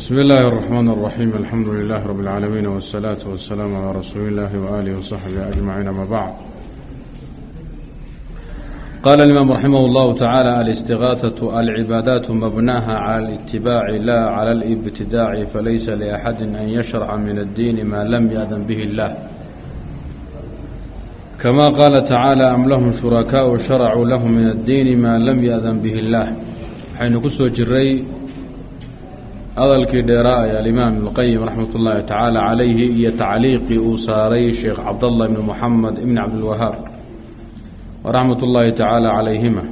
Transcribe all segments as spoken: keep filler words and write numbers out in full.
بسم الله الرحمن الرحيم الحمد لله رب العالمين والصلاة والسلام على رسول الله وآله وصحبه أجمعين ما بعد. قال الإمام رحمه الله تعالى: الاستغاثة العبادات مبناها على الاتباع لا على الابتداع، فليس لأحد أن يشرع من الدين ما لم يأذن به الله، كما قال تعالى: أم لهم شركاء شرعوا لهم من الدين ما لم يأذن به الله. حين كسو جري hadalkii dheeraa ee alimaam ibnuqayim raxmat ullaahi tacaala calayhi iyo tacliiqii uu saaray sheekh cabdallah ibni moxamed ibni cabdilwahaab raxmat ullaahi tacaala calayhima.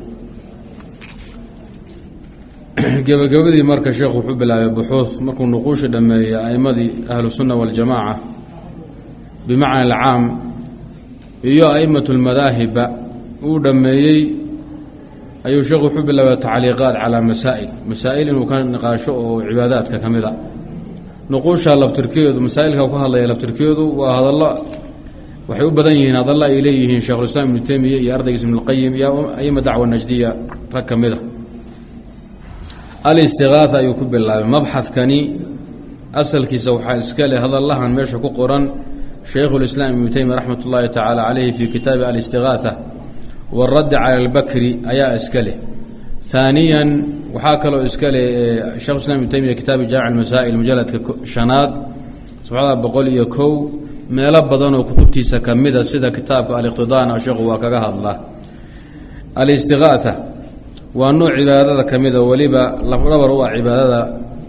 gebagabadii marka sheekhu wuxuu bilaabay buxuud markuu nuquushi dhammeeyey a'immadii ahlusunna waljamaaca bimacna alcaam iyo a'immatu lmadaahiba uu dhammeeyey ayuu sheekhu wuxuu bilaabay tacliiqaad calaa masaa'il masaa'il inuu ka niqaasho oo cibaadaadka ka mid a. nuquusha laftirkeedu masaa'ilka ku hadlaya laftirkeedu waa hadallo waxay u badan yihiin hadallo ay leeyihiin sheekhulislaam ibnu taymiya iyo ardaygiisa ibnulqayim iyo ayma dacwa najdiya rag ka mid a. alistigaatha ayuu ku bilaabay. mabxadkani asalkiisa waxaa iska leh hadallahan meesha ku qoran shaykhulislaam ibnu taymiya raxmat ullaahi tacaala caleyhi fii kitaabi alistigaatha wاradd calى اlbakri ayaa iska leh. ثaaniya waxaa kaloo iska leh shekh islam ibn taymiya kitaabi jaamic masaa'il mujaladka shanaad sabxada boqol iyo kow meelo badanoo kutubtiisa kamida sida kitaabka aliqtidaana sheekhu waa kaga hadla. alistigaatha waa nooc cibaadada kamida weliba lafdhabar u ah cibaadada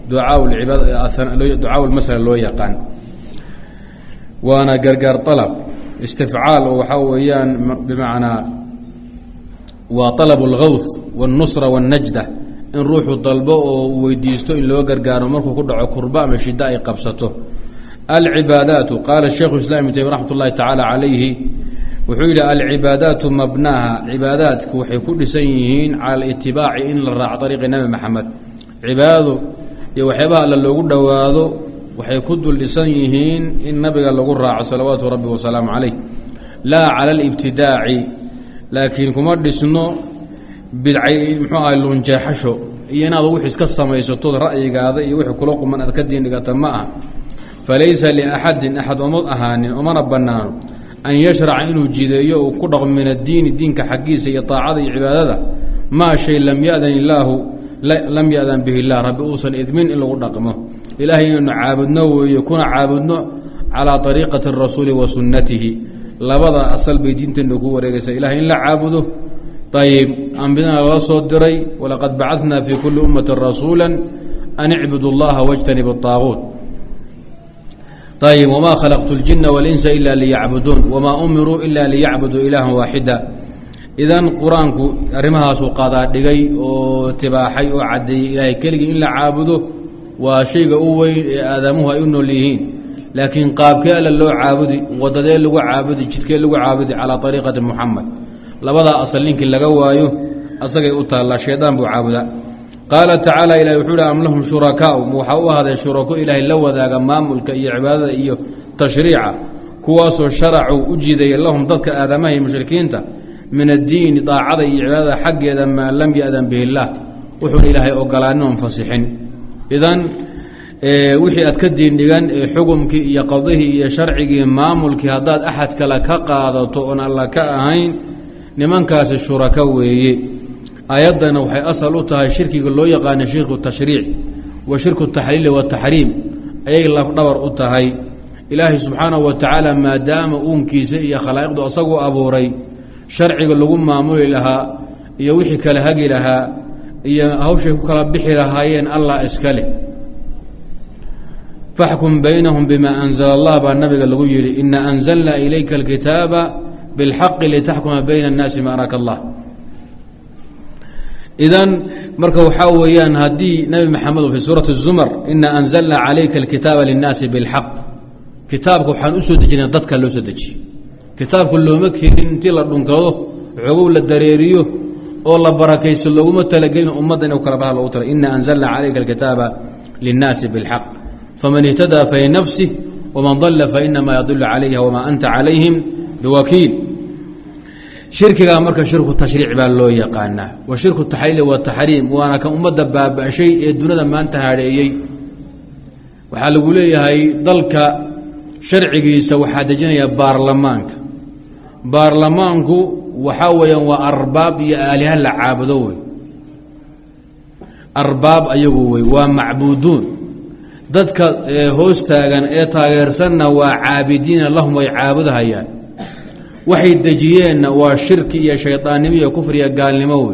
ducaa lmasala loo yaqaan, waana gargaar طalab istifcaal oo waxaa weeyaan bimacnaa waa طalب اlgawth والnusra والnajda in ruuxu dalbo oo weydiisto in loo gargaaro markuu ku dhaco kurba ama shida ay qabsato. alcibaadaatu qaala sheikhu islam ibn taymiya raxmat ullahi tacaala calayhi wuxuu yidhi alcibaadaatu mabnaaha cibaadaadku waxay ku dhisan yihiin cala اlitibaaci in la raaco ariiqi nebi maxamed. cibaadadu iyo waxyaabaha alla loogu dhowaado waxay ku dul dhisan yihiin in nabiga lagu raaco salawaatu rabbi wasalaamu calayh, laa cala اlibtidaaci laakiin kuma dhisno bidcay muxuu ahay lunjeexasho iyo inaad wix iska samaysato ra'yigaada iyo wixii kula quman aad ka diin dhigata ma aha. falaysa liaxadin axad uma ahaanin umana bannaano an yashraca inuu jideeyo uu ku dhaqmo min addiini diinka xaggiisa iyo taacada iyo cibaadada maa shay lam yadan illaahu lam yadan bihi illah rabbi uusan idmin in lagu dhaqmo. ilaahay inaynu caabudno weeye kuna caabudno calaa ariiqati rasuuli wa sunnatihi. labada asal bay diinteenna ku wareegaysaa ilahay in la caabudo. ayib ambidana lala soo diray walaqad bacadnaa fii kulli ummati rasuula an icbudu اllaha wاjtanibu الطaaguut. ayib wamaa khalaqtu اljina waاlinsa ila liyacbuduun wamaa umiruu ila liyacbuduu ilaaha waaxida. idan qur-aanku arrimahaasuu qaadaa dhigay oo tibaaxay oo caddeeyey ilaahay keligii in la caabudo waa shayga u weyn ee aadamuhu ay u nool yihiin, laakiin qaabkee alla loo caabudi, wadadee lagu caabudi, jidkee lagu caabudi calaa ariiqati muxamed. labadaa asal ninkii laga waayo asagay u taallaa, shaydaan buu caabudaa. qaala tacaala ilahi wuxuu hi am lahum shurakaau ma waxaa u ahday shurako ilaahay la wadaaga maamulka iyo cibaadada iyo tashriica, kuwaasoo sharacuu u jideeya lahum dadka aadamaha iyo mushrikiinta min addiini daacada iyo cibaadada xaggeeda maa lam yadan bihi illaah wuxuuna ilaahay ogolaanin oon fasixin. idan wixii aad ka diin dhigan ee xukumkii iyo qadihii iyo sharcigii maamulkii haddaad axad kale ka qaadato oon alla ka ahayn nimankaasi shuraka weeye. aayaddana waxay asal u tahay shirkiga loo yaqaana shirku tashriic wa shirku taxliili wataxriim ayay lafdhabar u tahay. ilaahay subxaanahu wa tacaala maadaama uunkiisa iyo khalaa'iqdu asagu abuuray sharciga lagu maamuli lahaa iyo wixii kale hagi lahaa iyo hawshay ku kala bixi lahaayeen allah iska leh. faxkum baynahum bima anzala allah baa nabiga lagu yidhi ina anzalnaa ilayka alkitaaba bilxaqi litaxkuma bayna annaasi ma araka allah. idan marka waxaa weeyaan haddii nabi maxamed fii suurati zumar ina anzalnaa calayka alkitaaba linnaasi bilxaq, kitaabka waxaan u soo dejinay dadka loo soo dejiyey. kitaabka looma keenin intii la dhunkado xogow la dareeriyo oo la barakayso looguma talagelin ummadda inuu kala baha loogu tala. ina anzalnaa calayka alkitaaba linnaasi bilxaq faman ihtadaa falinafsih waman dalla fainamaa yadulu calayha wamaa anta calayhim biwakiil. shirkigaa marka shirku tashriic baa loo yaqaanaa wa shirku taxliili wataxriim waana kan ummadda baaba-shay ee dunida maanta hadheeyey waxaa lagu leeyahay dalka sharcigiisa waxaa dejinaya baarlamaanka baarlamaanku waxaa weeyaan waa arbaab iyo aaliha la caabudo wey arbaab ayagu wey waa macbuuduun dadka hoos taagan ee taageersanna waa caabidiina lahum way caabudahayaan waxay dejiyeenna waa shirki iyo shaydaannimo iyo kufri iyo gaalnimo wey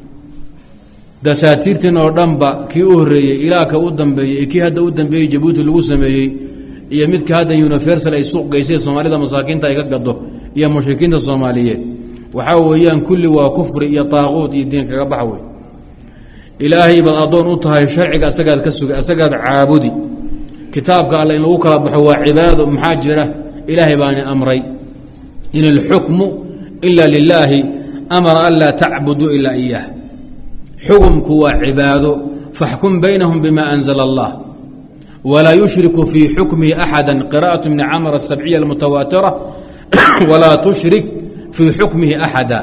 dasaatiirtiin oo dhanba kii u horreeyey ilaa ka u dambeeyey kii hadda u dambeeyey jabuuti lagu sameeyey iyo midka hadda universal ay suuq geysay soomaalida masaakiinta ay ka gado iyo mushrikiinta soomaaliyeed waxaa weeyaan kulli waa kufri iyo taaquud iyo diin kaga bax wey ilaahay baad addoon u tahay sharciga asagaad ka sugay asagaad caabudi kitaabka alle in lagu kala baxo waa cibaado maxaa jira ilaahay baani amray in alxukmu ila lilaahi amara an laa tacbuduu ilaa iyaah xukumku waa cibaado faxkum baynahum bima anzala allah walaa yushriku fii xukmihi axada qira'aة bni camr asabciya almutawaatira walaa tushrik fii xukmihi axada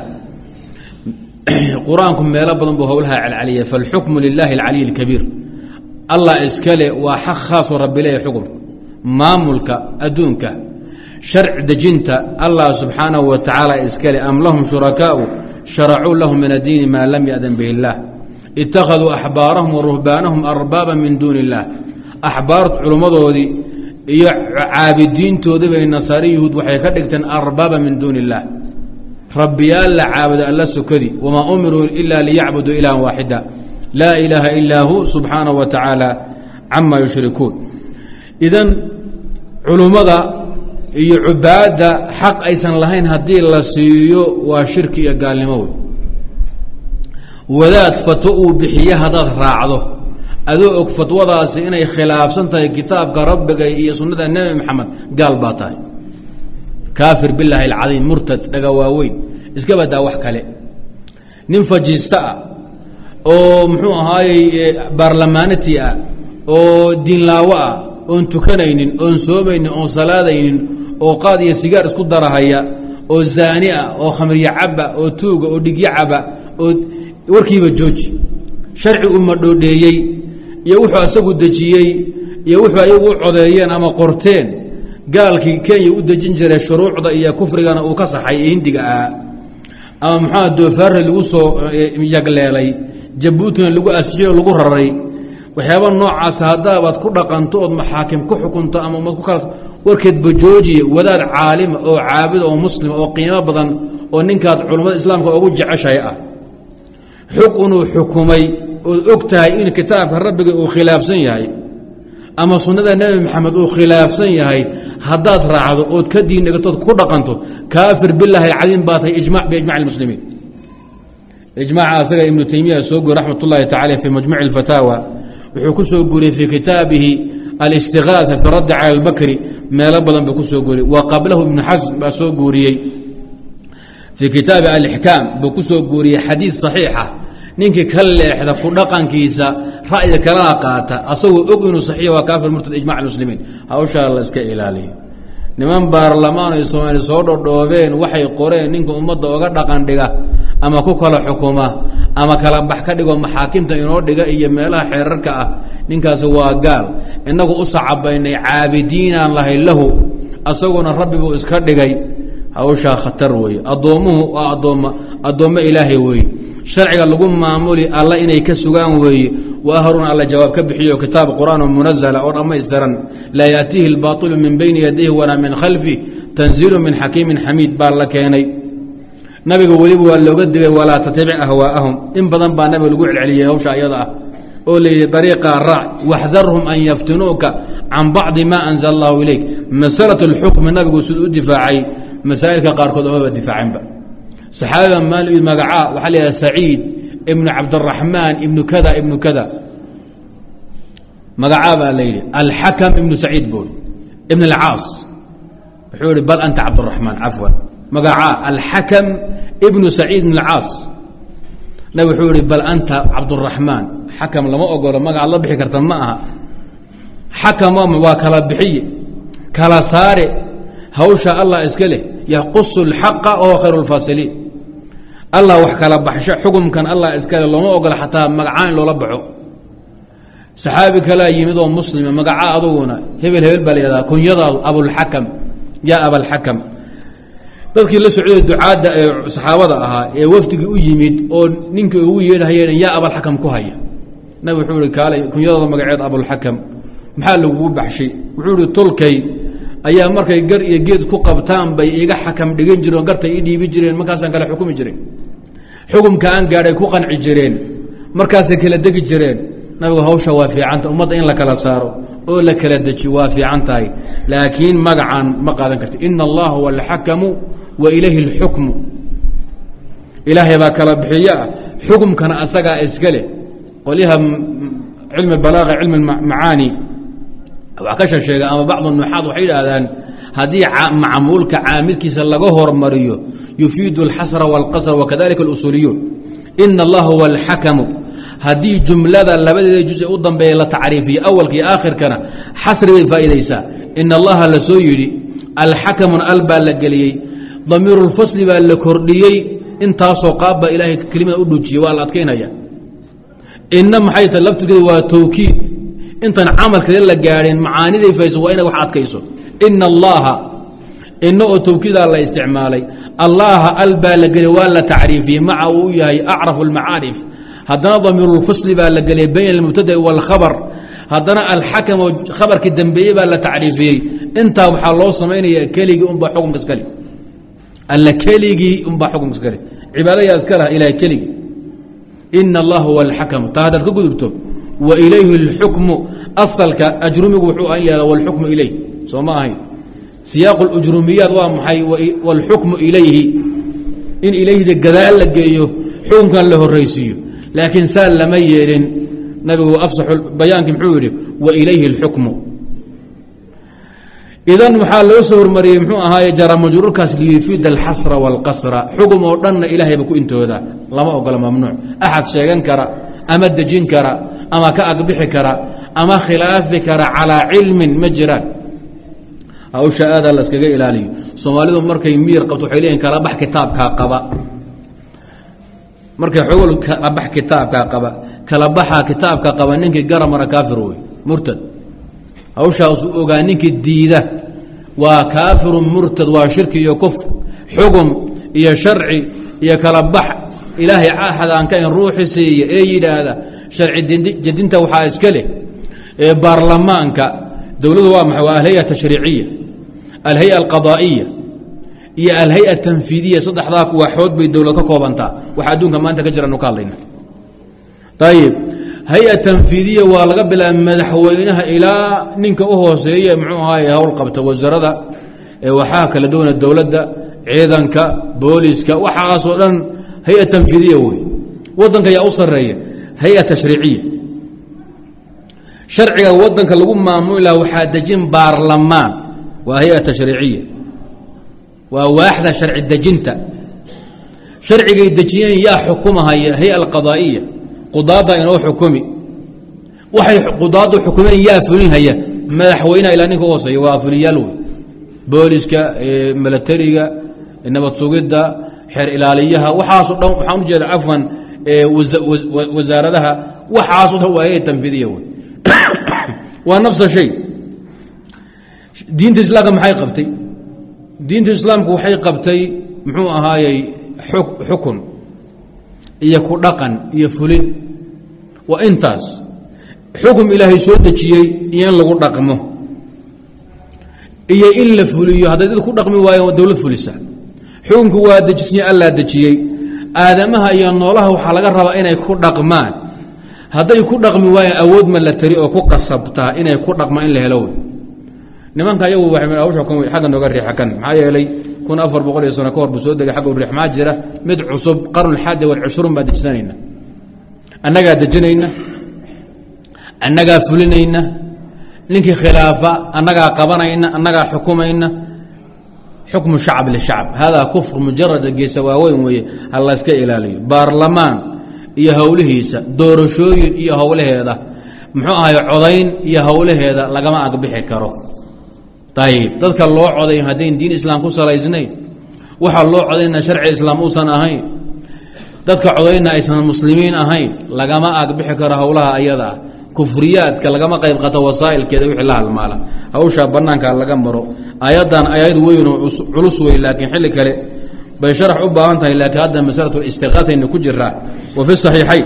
qur-aanku meelo badan buu howlaha calcaliya falxukmu lilahi alcaliy اlkabiir allah iskale waa xaq khaasoo rabbi leeya xukumka maamulka adduunka sharci dejinta allah subxaanahu wa tacaala iskale am lahum shurakaau sharacuu lahum min addiini maa lam yadan bihi اllah ittakhaduu axbaarahum wa ruhbaanahum arbaaba min duuni اllah axbaart culummadoodii iyo caabidiintoodii bay nasaari yuhuud waxay ka dhigteen arbaaba min duuni اllah rabbiyaal la caabudo alla sukadi wamaa umiruu ila liyacbuduu ilahan waaxida laa ilaaha ilaa hu subxaanahu wa tacaala cama yushrikuun idan culummada iyo cubaadda xaq aysan lahayn haddii la siiyo waa shirki iyo gaalnimo wey wadaad fatwo uu bixiye haddaad raacdo adoo og fatwadaasi inay khilaafsan tahay kitaabka rabbiga iyo sunnada nebi maxamed gaal baa tahay kaafir bilaahi alcadiim murtad dhaga waaweyn iska badaa wax kale nin fajiista ah oo muxuu ahaayey baarlamaanati ah oo diinlaawo ah oon tukanaynin oon soomaynin oon salaadaynin oo qaad iyo sigaar isku darahaya oo zaani ah oo khamriyo caba oo tuuga oo dhigyo caba oo warkiiba jooji sharci uma dhoodheeyey iyo wuxuu asagu dejiyey iyo wuxuu ayagu u codeeyeen ama qorteen gaalkii kenya u dejin jiray shuruucda iyo kufrigana uu ka saxay ee hindiga ah ama muxua doofaarre lagu soo yagleelay jabuutina lagu asiyo lagu raray waxyaaba noocaas haddaabaad ku dhaqanto ood maxaakim ku xukunto ama ummad ku kala warkeedba joojiye wadaad caalima oo caabida oo muslima oo qiimo badan oo ninkaad culummada islaamka ugu jeceshahay ah xug inuu xukumay ood og tahay in kitaabka rabbiga uu khilaafsan yahay ama sunnada nebi maxamed uu khilaafsan yahay haddaad raacdo ood ka diin dhigatood ku dhaqanto kaafir bilaahi alcadiim baa tahay ijmac biijmac اlmuslimiin ijmaca asaga ibnu taymiya soo guri raxmat ullahi tacala fii majmuci اlfataawa wuxuu ku soo guriyey fii kitaabihi alistigaatha fi raddi cala albakri meelo badan buu ku soo guriyey wa qablahu ibnu xasm baa soo guuriyey fii kitaabi alixkaam buu ku soo guuriyey xadiid صaxiixa ninkii ka leexda ku dhaqankiisa ra'yiga kalena qaata asagoo og inuu saxiix waa kaafir murtad ijmac muslimiin hawshaa la iska ilaaliyo niman baarlamaan ay soomaali soo dhodhoobeen waxay qoreen ninka ummadda oga dhaqan dhiga ama ku kala xukuma ama kala bax ka dhigo maxaakimta inoo dhiga iyo meelaha xeerarka ah ninkaasi waa gaal innagu u sacabaynay caabidiinaan lahay lahu asaguna rabbi buu iska dhigay hawshaa khatar weeye addoommuhu waa addoomma addoommo ilaahay weeye sharciga lagu maamuli alla inay ka sugaan weeye wa harun alla jawaab ka bixiyo kitaab qur'aan munazala oo dhammaystiran laa yaatiihi اlbaطilu min bayni yadayhi walaa min khalfi tanziilu min xakiimin xamiid baa la keenay nabiga weliba waa looga digay walaa tatabic ahwaa'ahum in badan baa nabiga lagu celceliyey hawsha ayada ah oo layidhi dariiqaa raac waxdarhum an yaftinuuka can bacdi ma anzala allahu ilayk masalaة اlxukmi nabigu siduu u difaacay masaa'ilka qaarkood omaba difaacinba saxaabada maal magacaa waxaa la yidhaha saciid ibnu cabdiraxmaan ibnu kada ibnu kada magacaa baa la yidhi alxakam ibnu saciid buu ibn alcaas wuxuu yihi bal anta cabdiraxmaan cafwan magacaa alxakam ibnu saciid ibn alcaas nabig wuxuu yihi bal anta cabduraxmaan xakam lama ogolo magacaad la bixi karta ma aha xakam waa kala bixiye kala saare hawsha allah iska leh yaqusu اlxaqa wahuwa khayru اlfaasiliin allah wax kala baxsho xukumkan allah iskale looma ogola xataa magacaan in loola baxo saxaabi kala yimid oo muslima magaca aduguna hebel hebel baa leeyahay kunyada abul hakam ya abul hakam dadkii la socday ducaada ee saxaabada ahaa ee wafdiga u yimid oo ninka ugu yeedhayeen ya abul hakam ku haya nabi wuxuu yiri kaalay kunyada magaceed abul hakam maxaa lagu baxshay wuxuu yiri tolkay ayaa markay gar iyo geed ku qabtaan bay iga xakam dhigan jireen garta ii dhiibi jireen markaas aan kala xukumi jireen xukumka aan gaaray ku qanci jireen markaas ay kala degi jireen nabiga hawsha waa fiicanta ummadda in la kala saaro oo la kala deji waa fiicantahay laakiin magacan ma qaadan karti inna allaha wal hakamu wa ilayhi al hukmu ilaahay baa kala bixiya xukumkana asaga iskale qoliha cilmi balaaga cilmi macaani wax ka sheega ama bacd nuxaad waxay yiraahdaan hadii macmuulka caamilkiisa laga hormariyo yufiidu al-hasra wal-qasr wa kadhalika al-usuliyun inna allaha wal hakamu hadii jumlada labadeeda juz u dambeeyay la taariifiyo awalka iyo aakhirkana hasri bay faa'iideysa inna allaha la soo yiri al-hakamu alba la galiyay damiirul fasli baa la kordhiyay intaasoo qaabba ilaahay kelimada u dhujiyay waa la adkeynaya inna maxay talabtigeedu waa tawkiid intan amalka la gaareen macaaniday fayso waa inay wax adkayso inna allaha inna oo tawkiida la isticmaalay allaha alba la gali waa la taariifiye maca uu yahay a'rafu al-ma'arif hadana damirul fasli baa la gali bayna al-mubtada wal khabar hadana al-hakam khabarki dambeeyay baa la taariifiyay inta waxa loo sameeynaya keligi umba xukum iskali alla keligi umba xukum iskali cibaadada iskala ilaahay keligi inna allaha wal hakam taadad ku gudubto wa ilayhi al-hukmu asalka ajrumigu wuxuu aan leeyahay wal hukmu ilayhi soomahay siyaq al-ujrumiyat wa maxay wal hukmu ilayhi in ilayhi gadaal la geeyo xukunkan la horeysiyo laakiin saal lama yeelin nabigu afsaxul bayaanki muxuu yiri wa ilayhi al-hukmu idan waxa loo soo hormariyay muxuu ahaay jara majruurkaas liifid al-hasra wal-qasra xukum oo dhan ilaahay ba ku intooda lama ogola mamnuuc ahad sheegan kara ama dajin kara ama ka aqbixi kara ama khilaafi kara ala ilmin majran aw shaada la iskaga ilaaliyo Soomaalidu markay miir qabto waxay leeyihiin kala bax kitaabka qaba markay xoolo kala bax kitaabka qaba kala baxa kitaabka qaba ninkii garamara kaafir way murtad aw shaas ogaa ninkii diida waa kaafir murtad waa shirki iyo kufr xugum iyo sharci iyo kala bax ilaahay ahadaan ka in ruuxisi ee yiraahda sharci jadinta waxa iska leh ee baarlamaanka dawladdu waa maxay waa hay'ad tashriiciyya الهيئة القضائية هي الهيئة التنفيذية صدح ذاك وحود بالدولة كوبانتا وحدون كمان تكجر نقالنا طيب هيئة تنفيذية ولا قبل أن مدحوينها إلى نينك وهو سيئة معها هاي هول قبته والزردة وحاك لدون الدولة ده عيدانك بوليسك وحاصلا هيئة تنفيذية وي وضنك يا أصر رية هيئة تشريعية شرعي وضنك لقوم معمولة وحادجين بارلمان وهي تشريعية وواحدة شرع الدجنة شرع الدجنين يا حكومها هي القضائية قضاة إنه حكومي وحي قضاة حكومين يا فلين هي مدحوينا إلى أنك وصي وفليالوي بوليسكا ملتريكا إنما تسوقدها حر إلاليها وحاصل لهم وحنجر عفوا وزارتها وحاصل هو هي التنفيذية ونفس الشيء diinta islaamka maxay qabtay diinta islaamku waxay qabtay muxuu ahaayay xukun iyo ku dhaqan iyo fulin wa intaas xukum ilaahay soo dajiyay iyo in lagu dhaqmo iyo in la fuliyo haddii dad ku dhaqmi waayo dawlad fulisa xukunku waa dajisnay Allah dajiyay aadamaha iyo noolaha waxa laga rabaa inay ku dhaqmaan hadday ku dhaqmi waayo awood ma la tari oo ku qasabtaa inay ku dhaqmaan in la helo nimanka ayagu waxay meel awsha ku xaga nooga riixa kan maxaa yeelay kun afar boqol sano ka hor busoo dagay xaga riix ma jira mid cusub qarn xad wal cishruun baad dejinayna annaga dejinayna annaga fulinayna ninkii khilaafa annaga qabanayna annaga xukumayna xukmu shacab li shacab hada kufr mujarrad geesa waaweyn way Allah iska ilaaliyo baarlamaan iyo hawlihiisa doorashooyin iyo hawlaheeda muxuu ahaay codayn iyo hawlaheeda lagama aqbixi karo طيب dadka loo coday hadeen diin islaam ku salaysnay waxa loo codayna sharci islaam u san ahayn dadka codayna aysan muslimiin ahayn lagama aqbixi karo hawlaha ayada kufriyaadka lagama qayb qato wasaa'ilkeeda wixii la halmaala hawshaa bannaanka laga maro aayaddan aayad weyn oo culus wey laakiin xilli kale bay sharax u baahan tahay laakiin hadda masalatu istiqaatayna ku jiraa wa fi saxiixayn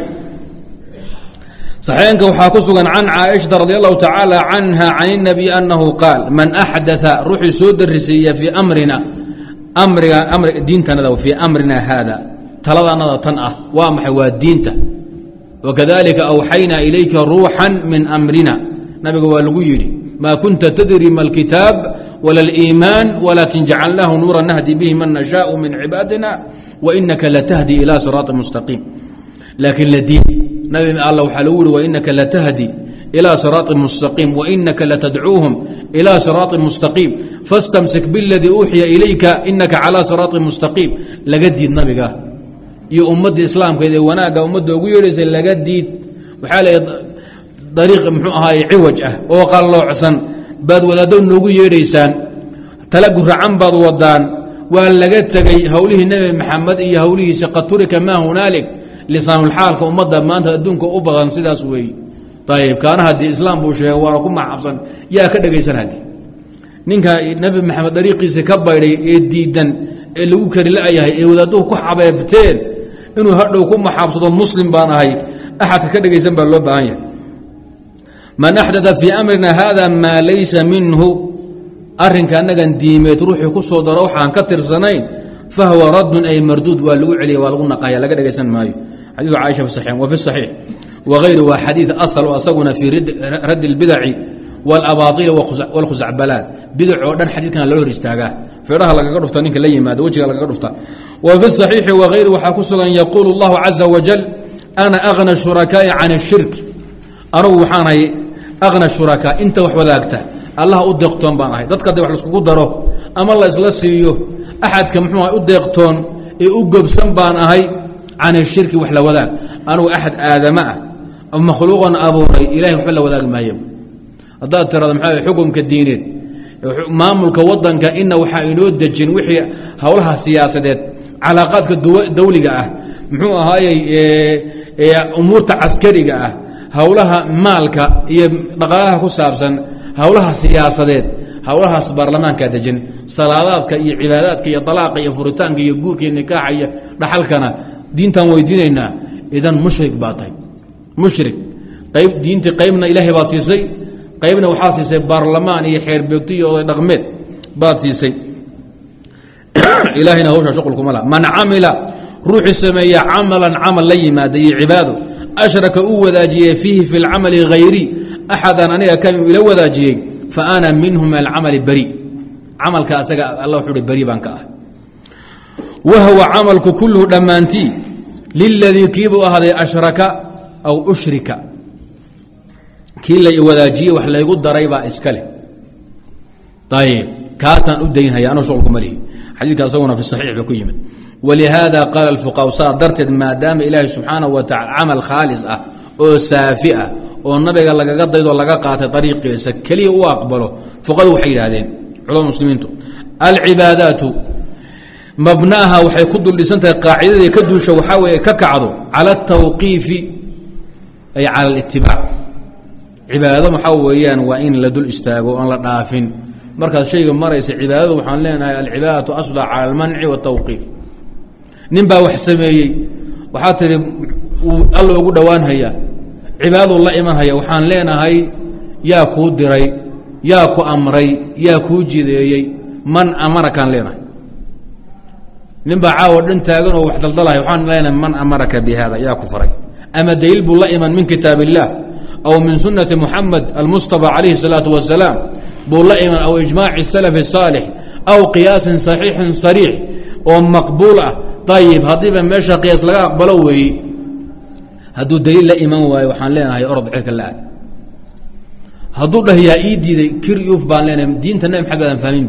saxiixaynka waxaa ku sugan can caaishata radi allahu tacaala canha can الnabiy annahu qaal man axdaa ruuxii soo darisiiya fii amrina amriga amri diintanada fii amrina haada taladanada tan ah waa maxay waa diinta wakadalika awxaynaa ilayka ruuxan min amrina nabiga waa lagu yidhi maa kunta tadri ma alkitaab wala اliimaan walakin jacalnaahu nuura nahdi bihi man nashaau min cibaadina wainaka latahdi ila siraaطi mustaqiim laakiin la diin nabi alla waxaa lagu yihi wainaka latahdi ilى siraaطi mustaqiim wainaka latadcuuhum ilى siraaطi mustaqiim fastamsik biاladii uuxiya ilayka inaka calى siraaطi mustaqiim laga diid nabiga iyo ummadda islaamkeed ee wanaagga ummadda ugu yeedhaysay laga diid waxaa la dariiq muxuu ahaaye ciwaj ah oo qalloocsan baad wadaaddo noogu yeedhaysaan tala guracan baad wadaan waa laga tegey howlihii nebi maxamed iyo howlihiisa qad turika maa hunaalik lisaanulxaalka ummadda maanta adduunka u badan sidaas weeye ayib kaana haddii islaam buu sheegay waana ku maxabsan yaa ka dhegaysan haddii ninka nebi maxamed dariiqiisa ka baydhay ee diidan ee lagu kari la-yahay ee wadaadduhu ku xabeebteen inuu hadhow ku maxaabsado muslim baan ahay axadka ka dhegaysan baa loo baahan yahay man axdaa fii amrina hada maa laysa minhu arrinka annagan diimeed ruuxii ku soo daro waxaan ka tirsanayn fahuwa raddun ay marduud waa lagu celiya waa lagu naqaya laga dhegaysan maayo xadiidu caaisha fi saxiix wa fi saxiix wغayru waa xadiid asl asaguna fii radd اlbidaci wاlabaطil wاlkhusacbalaad bidac oo dhan xadiidkana loo hor istaagaa feedhaha lagaga dhufta ninka la yimaado wejiga lagaga dhufta wa fi صaxiixi wغayru waxaa ku sugan yaquulu اllahu caza wajal ana agna shurakaaءi can الshirk anugu waxaanahay agna shurakaa inta wax wadaagta allaha u deeqtoon baan ahay dadka hadii wax laiskugu daro ama la isla siiyo axadka muxuu u deeqtoon ee u gobsan baan ahay can الshirki wax la wadaag anugu axad aadama ah makhluuqan abuuray ilahay waxba la wadaagi maayo haddaad tirada maxaa xukumka diineed maamulka wadanka ina waxaa inoo dejin wixii howlaha siyaasadeed calaaqaadka dawliga ah muxuu ahaayey umuurta caskariga ah howlaha maalka iyo dhaqaalaha ku saabsan howlaha siyaasadeed howlahaas baarlamaankaa dejin salaadaadka iyo cibaadaadka iyo dalaaqa iyo furitaanka iyo guurka iyo nikaaxa iyo dhaxalkana diintaan weydiinaynaa idan mushrik baa tahay mushrik qayb diintii qaybna ilaahay baad siisay qaybna waxaad siisay baarlamaan iyo xeerbeegto iyo oday dhaqmeed baad siisay ilaahayna hawshaa shuqulkuma laha man camila ruuxii sameeya camalan camal la yimaada iyo cibaado ashraka uu wadaajiyey fiihi fi lcamali hayri axadan aniga ka ila wadaajiyey fa ana minhu min alcamali bari camalka asaga alla wuxuu hi beri baan ka ah wahwa camalku kulluhu dhammaantii liladii kiibuu ahaaday ashraka aw ushrika kii la wadaajiyey wax laygu daray baa iska leh ayb kaasaan u daynhaya anuu shuqulku ma lihi xadiidka isaguna fi saxiix ba ku yimid walihaada qaala alfuqaha saa darteed maadaama ilaahay subxaanahu wa tacala camal khaalis ah oo saafi ah oo nabiga lagaga daydoo laga qaatay dariiqiisa keliya u aqbalo fuqadu waxay yidhaahdeen culamada muslimiintu alcibaadaatu mabnaaha waxay ku duldhisan tahay qaacidadii ka duusha waxaa weeye ka kacdo cala altawqiifi ay cala alitibaac cibaadado waxaa weeyaan waa in la dul istaago oan la dhaafin markaad shayga maraysa cibaadadu waxaan leenahay alcibaadatu asla cala almanci waatawqiif nin baa wax sameeyey waxaa tihi alla ugu dhowaanhaya cibaadadu la imanhaya waxaan leenahay yaa kuu diray yaa ku amray yaa kuu jideeyey man amarakaan leenahay nin baa caawo dhan taagan oo wax daldalahay waxaan leenahay man amaraka bi hada yaa ku faray ama daliil buu la iman min kitaab illah aw min sunati muxamed almustafa calayhi الsalaatu wasalaam buu la iman aw ijmaaci salaf الsaalix aw qiyaasin صaxiixin sariix oo maqbuul ah ayib haddiiba meesha qiyaas laga aqbalo weeye hadduu daliil la iman waayo waxaan leenahay orod cirka la-aad hadduu dhah yaa ii diiday kir yuf baan leenahay diinta nabi maxamed aan fahminba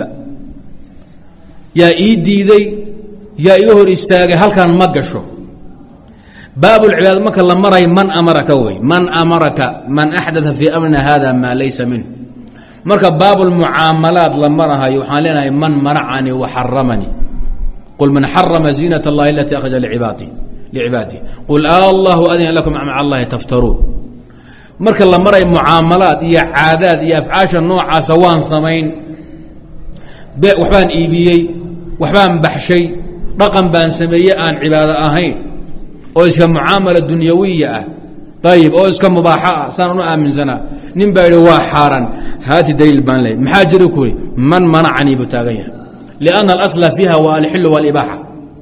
yaa ii diiday yaa iga hor istaagay halkaan ma gasho baabulcibaada marka la maray man amaraka wey man amaraka man axdaa fii amrina hada maa laysa minh marka baabulmucaamalaat la marahayo waxaan leenahay man manacanii waxaramanii qul man xarama ziinat اllahi alatii akhraja lcibaadihi qul allahu adina lakum maca allahi taftaruun marka la maray mucaamalaad iyo caadaad iyo afcaasha noocaasa waan samayn waxbaan iibiyey waxbaan baxshay dhaqan baan sameeyey aan cibaado ahayn oo iska mucaamala dunyawiya ah ayib oo iska mubaaxa ah saan u aaminsanaa nin baa yidhi waa xaaraan haati daliil baan leey maxaa jira ku yidhi man manacanii buu taagan yahay lianna alasla fiiha waa alxilu waalibaaxa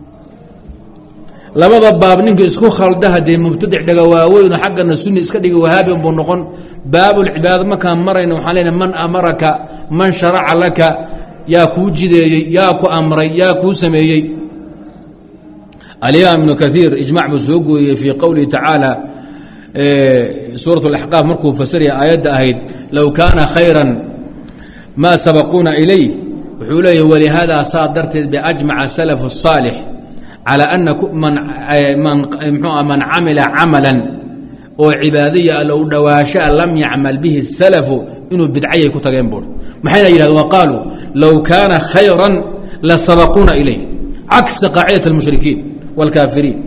labada baab ninka isku khalda haddee mubtadic dhaga waaweyno xaggana sunni iska dhiga wahaabin buu noqon baabulcibaada markaan marayna waxaan leenahay man amaraka man sharaca laka yaa kuu jideeyey yaa ku amray yaa kuu sameeyey alimaam ibnu kaiir ijmac buu soo gooyey fii qowlihi tacaala suuraة اأxqaaf markuu fasiraya aayadda ahayd low kaana khayra ma sabaquuna ilayh wuxuu leeyahy walihaada saa darteed biajmaca salaf الصaalix calى ana man camila camala oo cibaadaya alla u dhowaashaa lam yacmal bihi الsalfu inuu bidcayay ku tageen buur maxayna yidhahdeen waqaaluu low kaana khayra lasabaquuna ilayh cagsa qaacidaة الmushrikiin wاlkaafiriin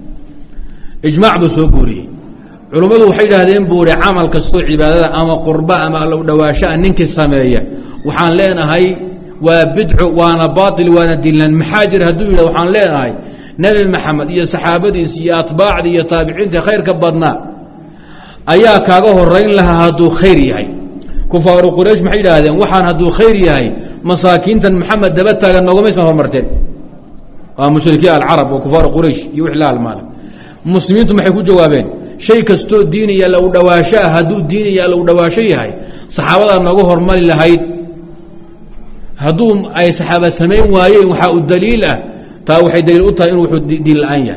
ijmac buu soo guuriyey culummadu waxay idhaahdeen buu ihi camal kastoo cibaadada ama qurba ama allow dhowaashaa ninkii sameeya waxaan leenahay waa bidco waana baail waana dilan maxaa jira hadduu yidhah waxaan leenahay nebi maxamed iyo saxaabadiisi iyo atbaacdii iyo taabiciintii khayrka badnaa ayaa kaaga horayn lahaa hadduu khayr yahay kufaaru quraysh maxay idhaahdeen waxaan hadduu khayr yahay masaakiintan maxamed daba taagan noogamaysan hormarteen waa mushrikiin alcarab wa kufaaru quraysh iyo wix la halmaala muslimiintu maxay ku jawaabeen shay kastoo diinaya lagu dhawaashaa hadduu diinaya lagu dhawaasho yahay saxaabadaa nooga hormari lahayd hadduu ay saxaaba samayn waayeen waxaa u daliil ah taa waxay daliil u tahay inuu wuxuu diin la-aan yahay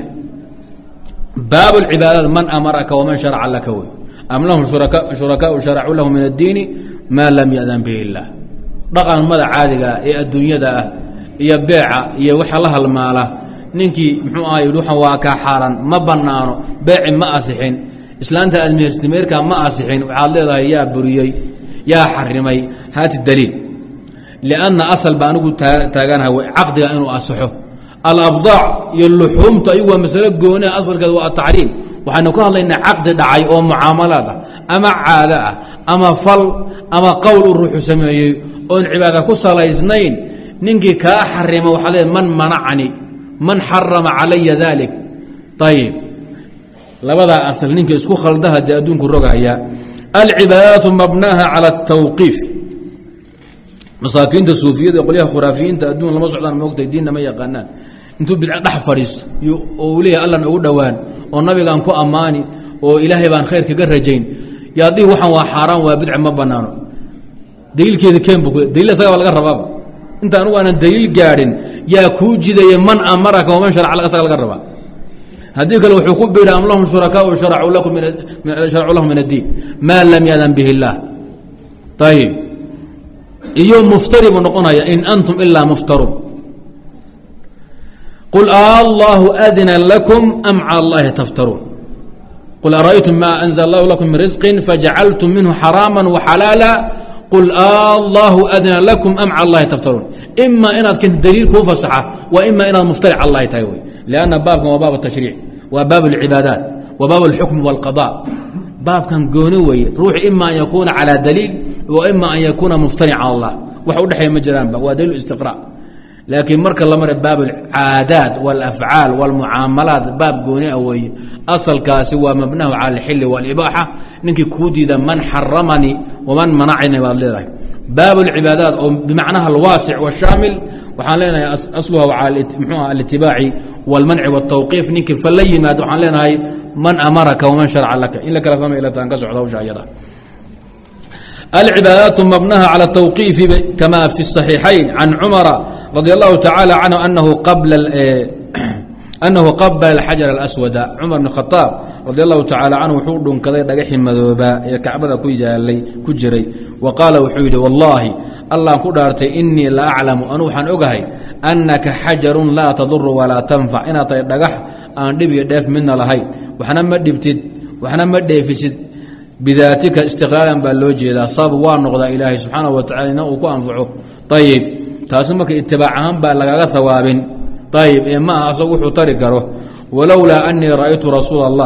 baab اlcibaadaat man amaraka waman sharaca laka wey am lahum shurakaau sharacuu lahu min addiini maa lam yadan bihi اllah dhaqanmada caadiga ee adduunyada ah iyo beeca iyo waxa la halmaala ninkii muxuu ahay waxan waa kaa xaaran ma banaano beeci ma asixin islaanta admistimeerka ma asixin waxaad leedahay yaa buriyey yaa xarimay haati daliil lianna asal baa anigu taaganahay caqdiga inuu asaxo alabdaac iyo luxuumta iyu waa masalo gooni asalkeeda waa ataxriim waxaynu ka hadlaynaa caqdi dhacay oo mucaamalaad ah ama caado ah ama fal ama qowl uu ruuxu sameeyey oon cibaada ku salaysnayn ninkii kaa xarima waxaa leedahay man manacani man xarama calaya dalik ayib labadaa asal ninka isku khaldaha dee adduunku rogaya alcibaadaatu mabnaaha cala atawqiif masaakiinta suufiyada qolyaha khuraafiyiinta adduun lama socdaan moogtay diinna ma yaqaanaan intuu bidco dhex fadhiisto oo uu leeyahay allan ugu dhowaan oo nabigaan ku ammaani oo ilaahay baan khayr kaga rajayn yaa dihi waxaan waa xaaraan waa bidca ma banaano daliilkeeda keen bu daliil isaga baa laga rabaaba inta anugu aanan daliil gaadhin yaa kuu jidaya man amaraka waman sharaca isaga laga rabaa haddii kale wuxuu ku biidha am lahum shurakaau sharacuu lahum min addiin maa lam yadan bihi اllah ayib iyo muftari buu noqonaya in antum ilaa muftaruun qul allahu adina lakum am cala اllahi taftaruun qul ara'aytum ma anzla allahu lakum min risqin fajacaltum minhu xaraama waxalaala qul allahu adina lakum am cala اllahi taftaruun ima inaad kenta daliil kuu fasaxa wa ima inaad muftari cala اllahi tahay wey lanna baabkan waa baab الtashriic waa baab اlcibaadaat wa baab اlxukm wاlqaضاء baabkan gooni weeye ruuxu ima an yakuuna calى daliil wa ima an yakuuna muftari cala اllah wax udhexeeya ma jiraanba waa daliil istiqrاء laakiin marka la mara baab اlcaadaat wاlafcaal wاlmucaamalaat baab gooni a weeye asalkaasi waa mabnahu calى اlxili wاlibaaxa ninkii kuu diida man xaramanii waman manacani baad leedahay baab اlcibaadaat oo bimacnaha alwaasic wاshaamil waxaan leenahay asluha mxuu ah alitibaaci wاlmanci wالtawqiif ninkii fa la yimaado waxaan leenahay man amaraka waman sharca laka in la kala fahmay ilataan ka socda hawsha ayada alcibaadaatu mabnaha calى الtawqiifi kama fi الصaxiixayn can cumara radi allahu taعalى canhu anahu qabla أنhu qabla الxaجaر الأswada cmar بن khطاab radي الlahu taعalى canhu wuxuu dhunkaday dhagaxii madoobaa ee kacbada ku yaalay ku jiray wa qaala wuxuu yidhi wallaahi allaan ku dhaartay inii la aclamu anu waxaan ogahay أnaka xajaru laa taduru walaa tanfac inaad tahay dhagax aan dhib iyo dheef midna lahayn waxna ma dhibtid waxna ma dheefisid bidaatika istiqlaalan baa loo jeedaa sabab waa noqdaa ilaahay subxaanaه wa tacala ina uu ku anfaco ayib taasi marka itibaac ahaan baa lagaga hawaabin ayib ee ma aha asagu wuxuu tari karo walowlaa anii ra'aytu rasuula allah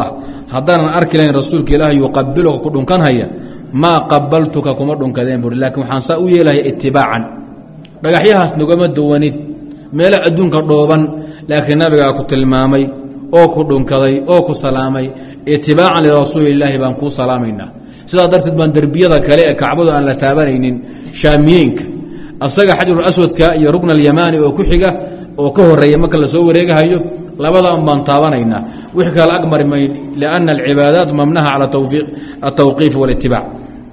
haddaanan arki lahayn rasuulka ilaahay yuqabiluka ku dhunkan haya maa qabaltuka kuma dhunkadeen buuri laakiin waxaan saa u yeelahaya itibaacan dhagaxyahaas nagama duwanid meelo adduunka dhooban laakiin nabigaa ku tilmaamay oo ku dhunkaday oo ku salaamay itibaacan lirasuulillaahi baan kuu salaamaynaa sidaa darteed baan derbiyada kale ee kacbadu aan la taabanaynin shaamiyeenka asaga xajarul aswadka iyo rukna alyamaani oo ku xiga oo ka horeeya marka la soo wareegahayo labada un baan taabanaynaa wix kale agmari mayn lianna alcibaadaat mamnaha cala altawqiif walitibaac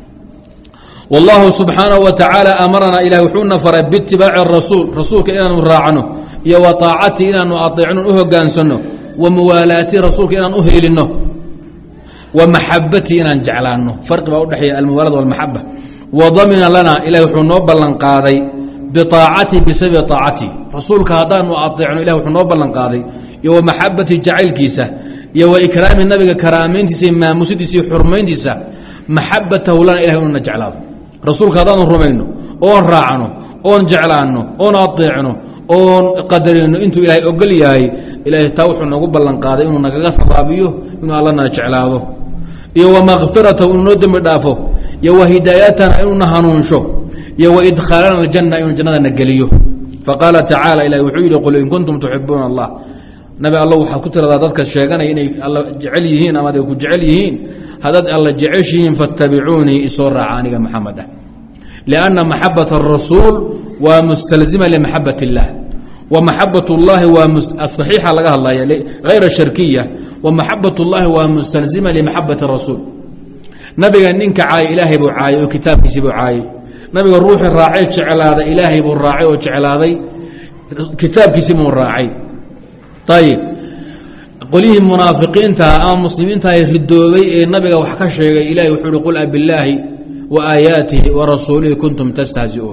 wallahu subxaanahu wa tacaala amaranaa ilahi wuxuuna faray biitibaaci rasuul rasuulka inaanu raacno iyo wa taacatii inaanu ateecno u hogaansanno wa muwaalaatii rasuulka inaan u heelinno wa maxabatii inaan jeclaanno farqi baa udhexeeya almuwaalada walmaxaba wa damina lana ilahi wuxuu noo ballan qaaday biaacatii bisababi aacatii rasuulka haddaanu aeecno ilah wuxuu noo ballan qaaday iyo wa maxabatii jacaylkiisa iyo wa ikraami nabiga karaamayntiisa iyo maamusidiisa iyo xurmayntiisa maxabatahu lana ilahay inuna jeclaado rasuulka haddaanu rumayno oon raacno oon jeclaanno oon aeecno oon qadarino intuu ilaahay ogol yahay ilaahay taa wuxuu noogu ballan qaaday inuu nagaga habaabiyo inuu allana jeclaado iyo wa makfiratahu inuu noo dembi dhaafo iyo wa hidaayatana inuuna hanuunsho iyo wa idkhaalana aljanna inuu jannadana geliyo faqaala tacaala ilahi wuxuu yidhi qul in kuntum tuxibuuna allah nabi alla waxaad ku tiradaa dadka sheeganaya inay alla jecel yihiin ama aday ku jecel yihiin haddaad alla jeceshihiin fattabicuunii isoo raaca aniga maxamed ah lianna maxabat arasuul waa mustalzima limaxabat اllah wa maxabat اllahi waa asaxiixa laga hadlaya hayra sharkiya wa maxabat اllahi waa mustalzima limaxabat rasuul nabiga ninka caayay ilaahay buu caayay oo kitaabkiisii buu caayay nabiga ruuxii raacay jeclaaday ilaahay buu raacay oo jeclaaday kitaabkiisii buu raacay ayib qolyihii munaafiqiintaha ama muslimiintaha ridoobay ee nabiga wax ka sheegay ilahay wuxuu uhi qul abillaahi wa aayaatihi wa rasuulihi kuntum tastahzi'uun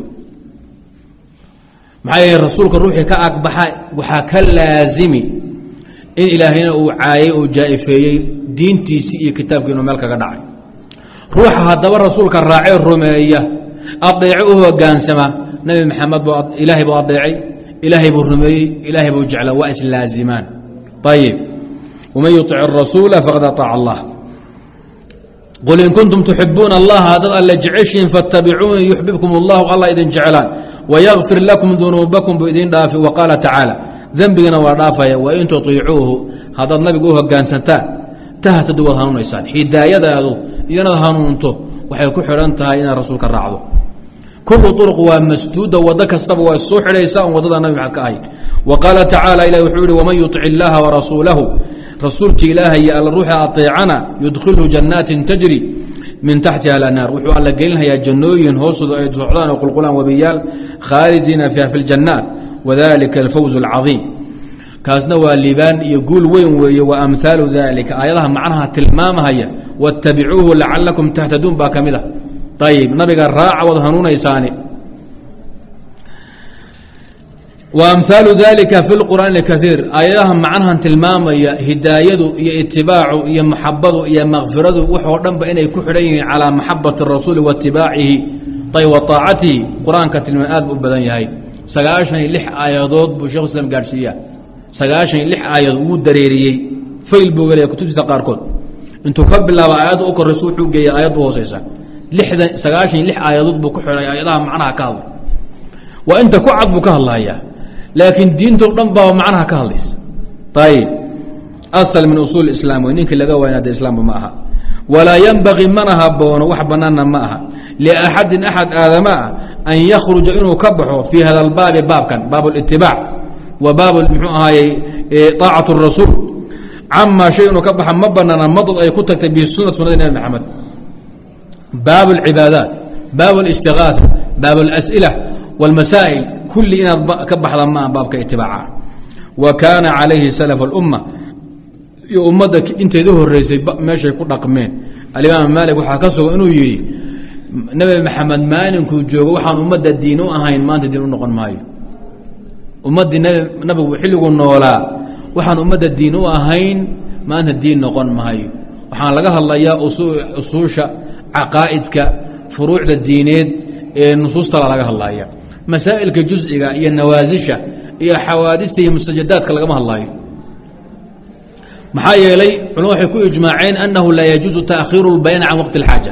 maxaa yeele rasuulka ruuxii ka agbaxa waxaa ka laazimi in ilaahayna uu caayay oo jaa'ifeeyey diintiisii iyo kitaabkii inuu meel kaga dhacay ruuxa haddaba rasuulka raacee rumeeya adeece u hogaansama nabi maxamed buu ilaahay buu adeecay ilaahay buu rumeeyey ilaahay buu jecla waa islaazimaan ayib waman yuطic الrasuula faqad aطaaca allah qul in kuntum tuxibuuna allaha haddaad alla jeceshiin faاtabicuunii yuxbibkum اllahu alla idin jeclaan wayakfir lakum dunuubakum buu idin dhaafi waqaala tacaala dembigana waa dhaafaya wain tuطiicuuhu haddaad nabiga u hogaansantaan tahtadu waad hanuunaysaan hidaayadaadu iyo inaad hanuunto waxay ku xidhan tahay inaad rasuulka raacdo kulu طرق waa masduuda wado kastaba waa soo xidhaysa on wadada nabi maxamed ka ahayd wa qaala tacaala ilahi wuxuu yihi waman yuطic illaaha warasuulahu rasuulka ilaahay iyo alla ruuxa aطeecana yudkhilhu jannaatin tajri min taxtiha alanhaar wuxuu alla gelinhayaa jannooyin hoostooda ay socdaan oo qulqulaan wabiyaal khaalidiina fiiha fi ljannaat wadalika alfawz اlcaظiim kaasna waa liibaan iyo guul weyn weeye wa amhaalu dalika aayadaha macnaha tilmaamahaya waاtabicuuhu lacalakum tahtaduun baa ka mid a ayib nabiga raaca waad hanuunaysaani wa amhaalu dalika fi lqur'aani kaiir aayadaha macnahan tilmaamaya hidaayadu iyo itibaacu iyo maxabadu iyo makfiradu waxoo dhanba inay ku xidhan yihiin calaa maxabati rasuuli wa itibaacihi ayb wa aacatihi qur-aanka tilmaam aad bu u badan yahay sagaashan iyo lix aayadood buu shekhu islam gaadhsiiya sagaashan iyo lix aayadood wuu dareeriyey fayl buu gelaya kutubtiisa qaarkood intuu ka bilaaba aayadda u korayso wuxuu geeya aayad u hooseysa lixdan sagaashan iyo lix aayadood buu ku xidhay aayadaha macnaha ka hadlay waa inta ku cad buu ka hadlayaa laakiin diintoo dhan baa macnaha ka hadlaysa ayib asal min usuul islaam wey ninkii laga waynade islaamba ma aha walaa yanbagii mana haboono wax banaanna ma aha liaxadin axad aadama ah an yakhruja inuu ka baxo fii hada albaabi baabkan baab litibaac wa baab muxuu ahaayey aacat rasuul camaa shay inuu ka baxa ma banaana madad ay ku tagtay bisunat sunada nabi maxamed baab اlcibaadaat baab اlاstigaaثa baab اlas'ila wاlmasaa'il kulli inaad ka baxda maa baabka itibaaca wa kaana calayhi salaf اlumma iyo ummadda inteeda horeysay meeshay ku dhaqmeen alimaam maalik waxaa ka sugan inuu yidhi nabi maxamed maalinkuu joogo waxaan ummadda diin u ahayn maanta diin u noqon maayo ummaddii nabigu xilliguu noolaa waxaan ummadda diin u ahayn maanta diin noqon maayo waxaan laga hadlayaa usuusha caqaa'idka furuucda diineed ee nusuustala laga hadlaya masaa'ilka jusciga iyo nawaasisha iyo xawaadista iyo mustajadaadka lagama hadlaayo maxaa yeelay culimo waxay ku ijmaaceen annahu laa yajuuzu taakhiiru اlbayaan can waqti اlxaaja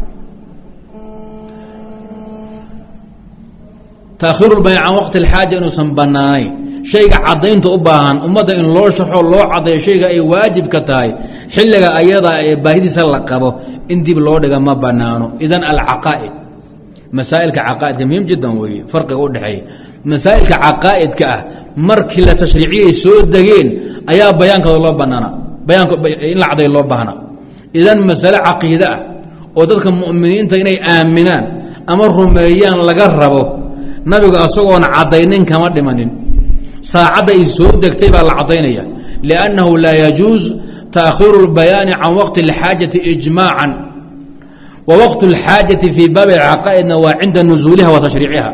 taakhiiru lbayaan can waqti اlxaaja inuusan banaanayn shayga caddaynta u baahan ummadda in loo sharxo loo caddayo shayga ay waajib ka tahay xilliga ayada ee baahidiisa la qabo in dib loo dhiga ma banaano idan alcaqaa'id masaa'ilka caqaa'idka muhiim jiddan weeye farqiga u dhexeeya masaa'ilka caqaa'idka ah markii la tashriiciyay soo degeen ayaa bayaankooda loo banaana bayaanka in la caddayo loo baahnaa idan masale caqiide ah oo dadka mu'miniinta inay aaminaan ama rumeeyaan laga rabo nabigu asagoona caddaynin kama dhimanin saacadda ay soo degtay baa la caddaynaya liannahu laa yajuuz taakhiiru اlbayaani can waqti اlxaajati ijmaacan wa waqtu اlxaajati fii baabi caqaa'idna waa cinda nusuuliha wa tashriiciha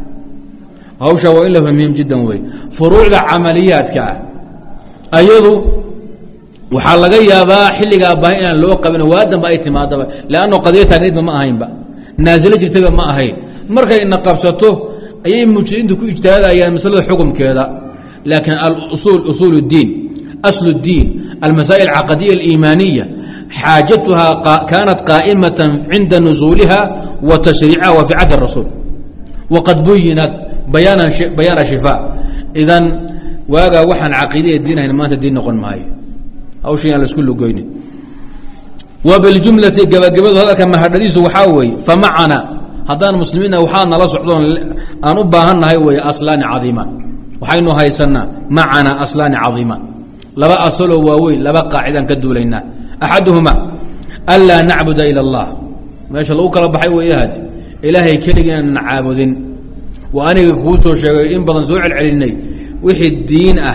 hawsha waa in la muhiim jiddan wey furuucda camaliyaadka ah ayadu waxaa laga yaabaa xilligaa baahi inaan loo qabin waadanba ay timaadaba lanno qadiya taagneydba ma ahaynba naasilo jirtayba ma ahayn markay na qabsato ayay mujtahidintu ku ijtihaadayaan masalada xukumkeeda laakiin alusul usul اdiin asl اdiin almasaa'il alcaqadiya aliimaaniya xaajatuhaa kaanat qaa'imatan cinda nusuuliha wa tashriiciha wa fi cahdi rasuul waqad buyinat bayaana shifaa idan waagaa waxaan caqiidaya diinahayn maanta diin noqon maayo hawsha aan la isku lugoyni wa biljumlati gabagabadu hadalka mahadhadiisu waxaa weeye famacana haddaan muslimiina waxaa nala socdoon aan u baahannahay weeye aslaani cadiimaan waxaynu haysanaa macana aslaani cadiimaan laba asaloo waaweyn laba qaacidaan ka duulaynaa axaduhuma anlaa nacbuda ila allah meesha lagu kala baxay weeye had ilaahay keligii inaanan caabudin wa aniga kuu soo sheegay in badan soo celcelinay wixii diin ah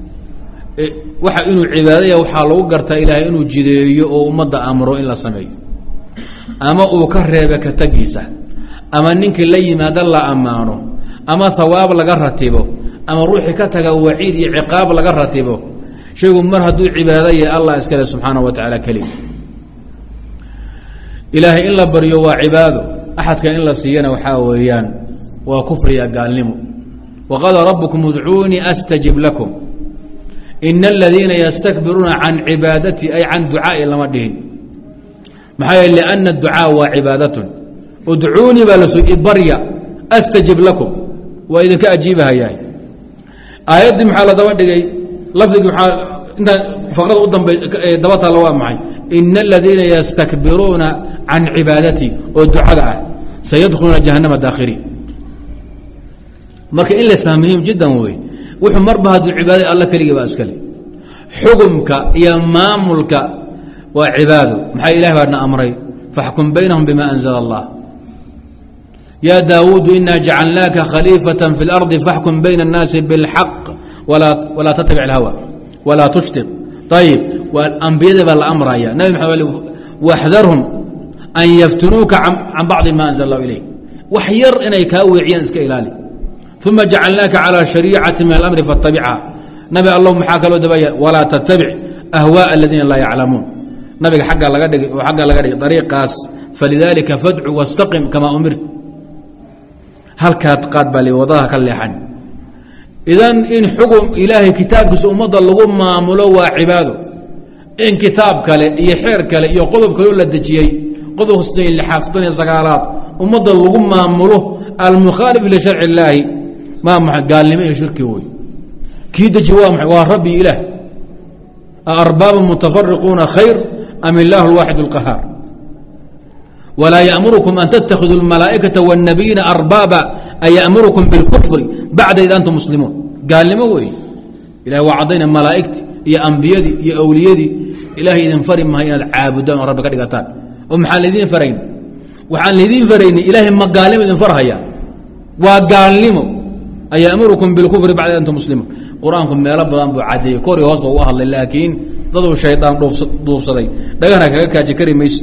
waxa inuu cibaadaya waxaa lagu gartaa ilaahay inuu jideeyo oo ummadda amro in la sameeyo ama uu ka reebe ka tagiisa ama ninkii la yimaado la ammaano ama hawaab laga ratibo ama ruuxii ka taga waciid iyo ciqaab laga ratibo shaygu mar hadduu cibaado yahay allah iskale subxaanaه wa tacaala keligi ilaahay in la baryo waa cibaado axadka in la siiyana waxaa weeyaan waa kufriya gaalnimo waqaala rabbukum udcuunii astajib lakum ina aladiina yastakbiruuna can cibaadati ay can ducaa'i lama dhihin maxaa yeele lianna adducaa waa cibaadatun udcuunii baa la soo barya astajib lakum waa idinka ajiibahayahay aayaddii maxaa la daba dhigay lafdigii maxaa intaa faqrada u dambay daba taalla waa maxay ina aladiina yastakbiruuna can cibaadatii oo ducada ah sayadkhuluuna jahannama daakhiriin marka in lasaa muhiim jiddan wey wuxuu marba hadduu cibaada alla keligii baa iskale xugumka iyo maamulka waa cibaado maxaa ilahi baadna amray faxkum baynahum bima anzla allah ya daawuudu ina jacalnaaka khaliifaة fi اlardi faxkum bayna الnaasi bاlxaq walaa tattabic اlhawa walaa tushtiq ayib waa ambiyada baa la amraya nabi maxamed waxdarhum an yaftinuuka can bacdi ma anzl اllah ilayk wax yar inay kaa weeciyaan iska ilaali uma jacalnaaka calى shariicati min alamri faاtabichaa nabi allah maxaa kaloo dabaya walaa tattabic ahwaaء aladiina laa yaclamuun nabiga aggaa laga dhigay oo aggaa laga dhigay ariiqaas falidaalika fadcu wاstaqim kamaa umirt halkaad qaad baa li wadadaha ka leexan idan in xugum ilaahay kitaabkiisa ummadda lagu maamulo waa cibaado in kitaab kale iyo xeer kale iyo qodob kaloo la dejiyey qodobka soddon iyo lixaad soddon iyo sagaalaad ummadda lagu maamulo almukhaalif lisharci illaahi maa maa gaalnimo iyo shirki wey kii deji waa maa waa rabbi ilaah aarbaaba mutafariquuna khayr am illaahu alwaaxid اlqahaar walaa yأmurukum an ttakiduu اlmalaa'ikaةa wالnabiyiina arbaaba an yأmurukum biاlkufri bacda id antum muslimuun gaalnimo weeye ilahi waa caddayna malaa'igti iyo ambiyadii iyo awliyadii ilahay idin fari mahay inaad caabudaan oo rabbi ka dhigataan oo maxaan laydin farayn waxaan laydin farayni ilaahay ma gaalnimo idin farhaya waa gaalnimo an yأmurukum biاlkufri bacda id antum muslimuun qur-aanku meelo badan buu cadeeyey kor iyo hoos ba u hadlay laakiin daduu shaydaan dhuufsaday dhagana kaga kaaji kari mayso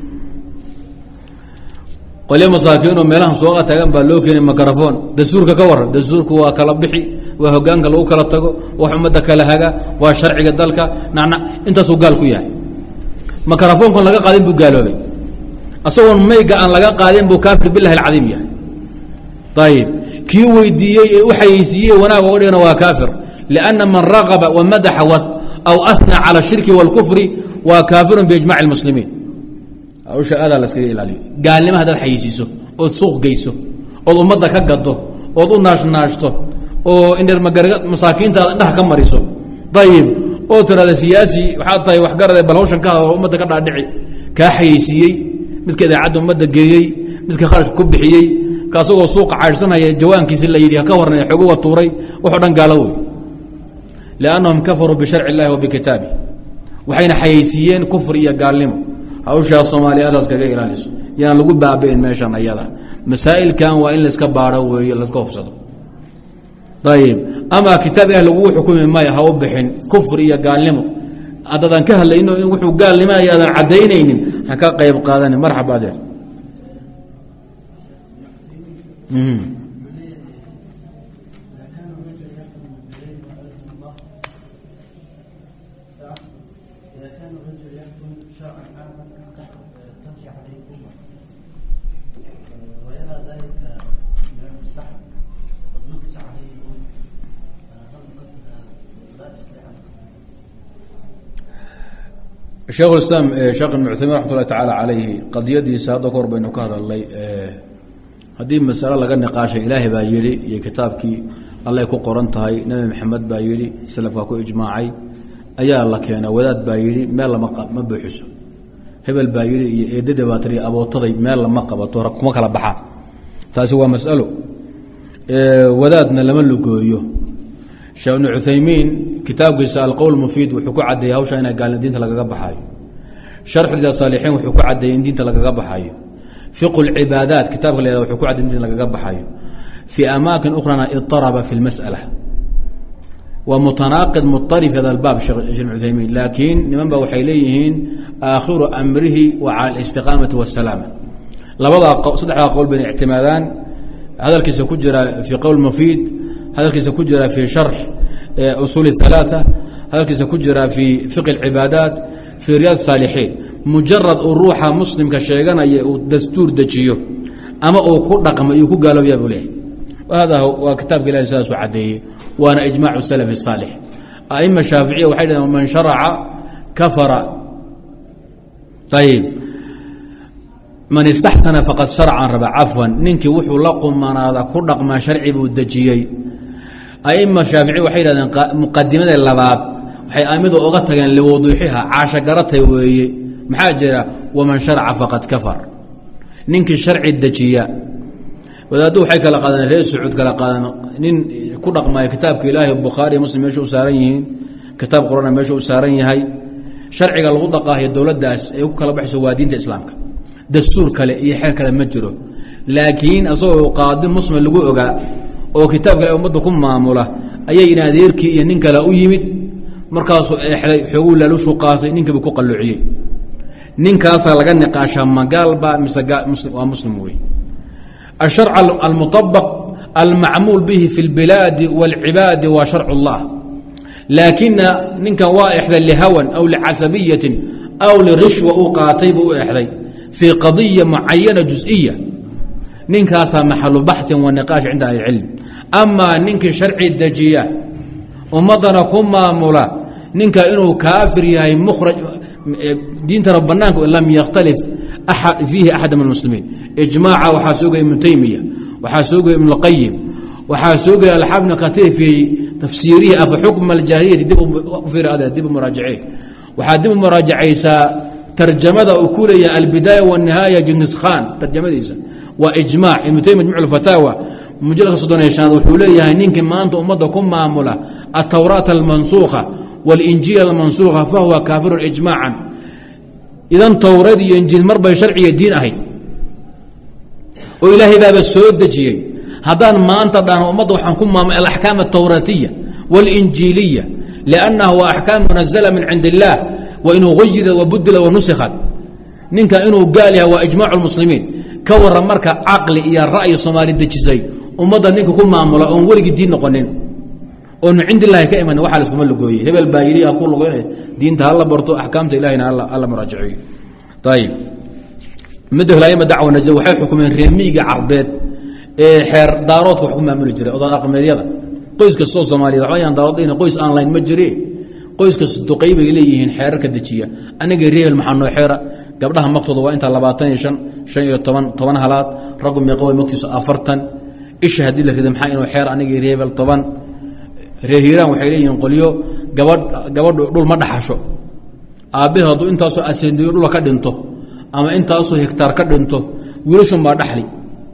qolyo masaakiinoo meelahan sooqa taagan baa loo keenay mikrofon dastuurka ka waran dastuurku waa kala bixi waa hogaanka lagu kala tago wax ummadda kala haga waa sharciga dalka nacna intaasuu gaal ku yahay mikrofonkan laga qaadin buu gaaloobay asagoon mayga aan laga qaadin buu kaafir bilahi alcadiim yahay ayib kii weydiiyey ee u xayeysiiyey wanaag oga dhigana waa kaafir lianna man ragaba wa madaxa aw aثnى calى الshirki wاlkufri waa kaafirun biijmac اlmuslimiin hawsha aadaa la iskaga ilaaliyo gaalnimo haddaad xayisiiso ood suuq geyso ood ummadda ka gado ood u naashnaashto oo indher masaakiintaada indhaha ka mariso ayib oo tirada siyaasi waxaad tahay waxgarade bal hawshan ka hada oo ummadda ka dhaadhici kaa xayeysiiyey midka idaacadda ummadda geeyey midka kharashka ku bixiyey kaasagoo suuqa caydhsanaya jawaankiisi la yidhi ka warnay xoguga tuuray waxo dhan gaalo wey liannahum kafaruu bisharci اllahi wa bikitaabi waxayna xayeysiiyeen kufr iyo gaalnimo hawshaa soomaaliya adaas kaga ilaaliso yaan lagu baabi'in meeshan ayada masaa'ilkan waa in layska baaro weeye layska hubsado ayib ama kitaab ilah lagugu xukumi maayo ha u bixin kufr iyo gaalnimo haddaadan ka hadlayno in wuxuu gaalnimo ayaadan caddaynaynin ha ka qayb qaadanin marxaba adeer sheekh islaam sheekh ibn cuthaymiin raxmat ullahi tacaala calayhi qadiyadiisa hadda ka hor baynu ka hadalnay haddii masalo laga niqaashay ilaahay baa yidhi iyo kitaabkii allay ku qoran tahay nebi maxamed baa yidhi salafkaa ku ijmaacay ayaa la keenaa wadaad baa yidhi meel lama ma buuxiso hebel baa yidhi iyo eedada baa tiri abootaday meel lama qabato kuma kala baxaan taasi waa mas'alo wadaadna lama lugooyo sheekh ibnu cuthaymiin kitaabkiisa alqowl mufiid wuxuu ku cadeeyey hawsha ina gaal diinta lagaga baxaayo sharxu riyaad saalixiin wuxuu ku cadeeyey in diinta lagaga baxaayo fiqhu lcibaadaat kitabka la yahada wuxuu ku cadeyey in diinta lagaga baxaayo fii amaakin ukhrana idaraba fi lmas'ala wa mutanaaqid muطarif hada albaab sheekh ibnu cuthaymiin laakiin niman ba waxay leeyihiin aakhiru amrihi wa cala alistiqaamati waasalaama labadaa saddexdaa qowl bayna ictimaadaan hadalkiisa ku jira fii qowl mufiid hadalkiisa ku jira fii sharx usuul الثaلaaثة hadalkiisa ku jira fii fiqh اcibaadaat fii riyaad الsaalixiin mujarad uu ruuxa muslimka sheeganaya uu dastuur dejiyo ama uu ku dhaqmo iyuu ku gaaloobyaa buu leehay hada waa kitaabka ilahi sidaasuu cadeeyey waana ijmac الslف الصaalح aئma shaaficiya waxay dhaheen man sharaca kafara ayb man istaxsana faqad sharcan raba cafwan ninkii wuxuu la qumanaada ku dhaqmaa sharci buu dejiyey aima shaafici waxay yidhahdeen muqadimada labaad waxay aimadu oga tageen liwuduuxiha caasho garatay weeye maxaa jira waman sharca faqad kafar ninkii sharci dejiya wadaaddu waxay kala qaadeen reer sacuud kala qaadeen nin ku dhaqmaayo kitaabka ilaahay bukhaari muslim meesha u saaran yihiin kitaab qurana meesha u saaran yahay sharciga lagu dhaqaayo dowladdaas ay ku kala baxayso waa diinta islaamka dastuur kale iyo xeer kale ma jiro laakiin asagoo qaadi muslim lagu ogaa oo kitaabka ilahay ummadda ku maamula ayay in adeerkii iyo nin kale u yimid markaasuu eexday xooguu laalushu qaatay ninkiibu ku qalluuciyey ninkaasaa laga niqaashaa magaalba mise waa muslim wey الشharc almuطabq almacmuul bihi fi اlbilaadi wاlcibaadi waa sharc اllah laakina ninkan waa exday lihawan aw licasabiyatin aw lirishwa uu qaatay buu u exday fii qadiya mucayana juز'iya ninkaasaa maxalu baxin wa niqaash cinda ahli اcilm amaa ninkii sharci dejiya ummadana ku maamula ninka inuu kaafir yahay mraj diintana banaanka lam yakhtalif fiihi axad min اmuslimiin ijmaaca waxaa soo gaya ibnu taymiya waxaa soo gaya ibn اlqayim waxaa soo gaya alxaab ibn katir fii tafsiirihi afa xukma اljaahiliyati dib dib u muraajacee waxaa dib u muraajacaysaa tarjamada uu ku leeyahay albidaaya wالnihaaya jingis khan tarjamadiisa waa ijmac ibnu taymiya jimc اfataawa mujaladka soddon iyo shanaad wuxuu leeyahay ninkii maanta ummadda ku maamula atawraat almansuukha wاlinjiil almansuukha fahuwa kaafiru ijmaacan idan towrad iyo injiil mar bay sharciga diin ahayd oo ilaahay baaba soo dejiyey haddaan maanta dhahno ummadda waxaan ku maamula alaxkaam altawraatiya wاlinjiiliya liannaha waa axkaam munazala min cindi اllah wain ugayirat wabudila wanusikhat ninka inuu gaal yahay waa ijmac اlmuslimiin ka waran marka caqli iyo ra'yi soomaali dejisay ummadda ninka ku maamula oon weligii diin noqonin oonu cindi illahi ka iman waxa laskuma lugooyey hebel baa yidhi ha ku lugoyn diinta hala barto axkaamta ilahina alla muraajaceeyo ayib midda hilaayama dacwa najd waxay xukumeen reemiyiga carbeed ee xeer daaroodka wax ku maamuli jiray odan aqmeedyada qoys kastoo soomaaliyeed waxba yaan daarood qoys aan layn ma jire qoyska duqay bay leeyihiin xeerarka dejiya aniga reebel maxaa noo xeera gabdhaha maqtooda waa inta labaatan iyo shan shan iyo toban toban halaad raggu meeqa way maqtiisu afartan isha haddii la rida maxaa inuu xeer aniga reebel toban reer hiiraan waxay leeyihiin qolyo gabadh gabadhu dhul ma dhaxasho aabbahe hadduu intaasoo asendiyo dhula ka dhinto ama intaasoo hektaar ka dhinto wiilashun baa dhaxli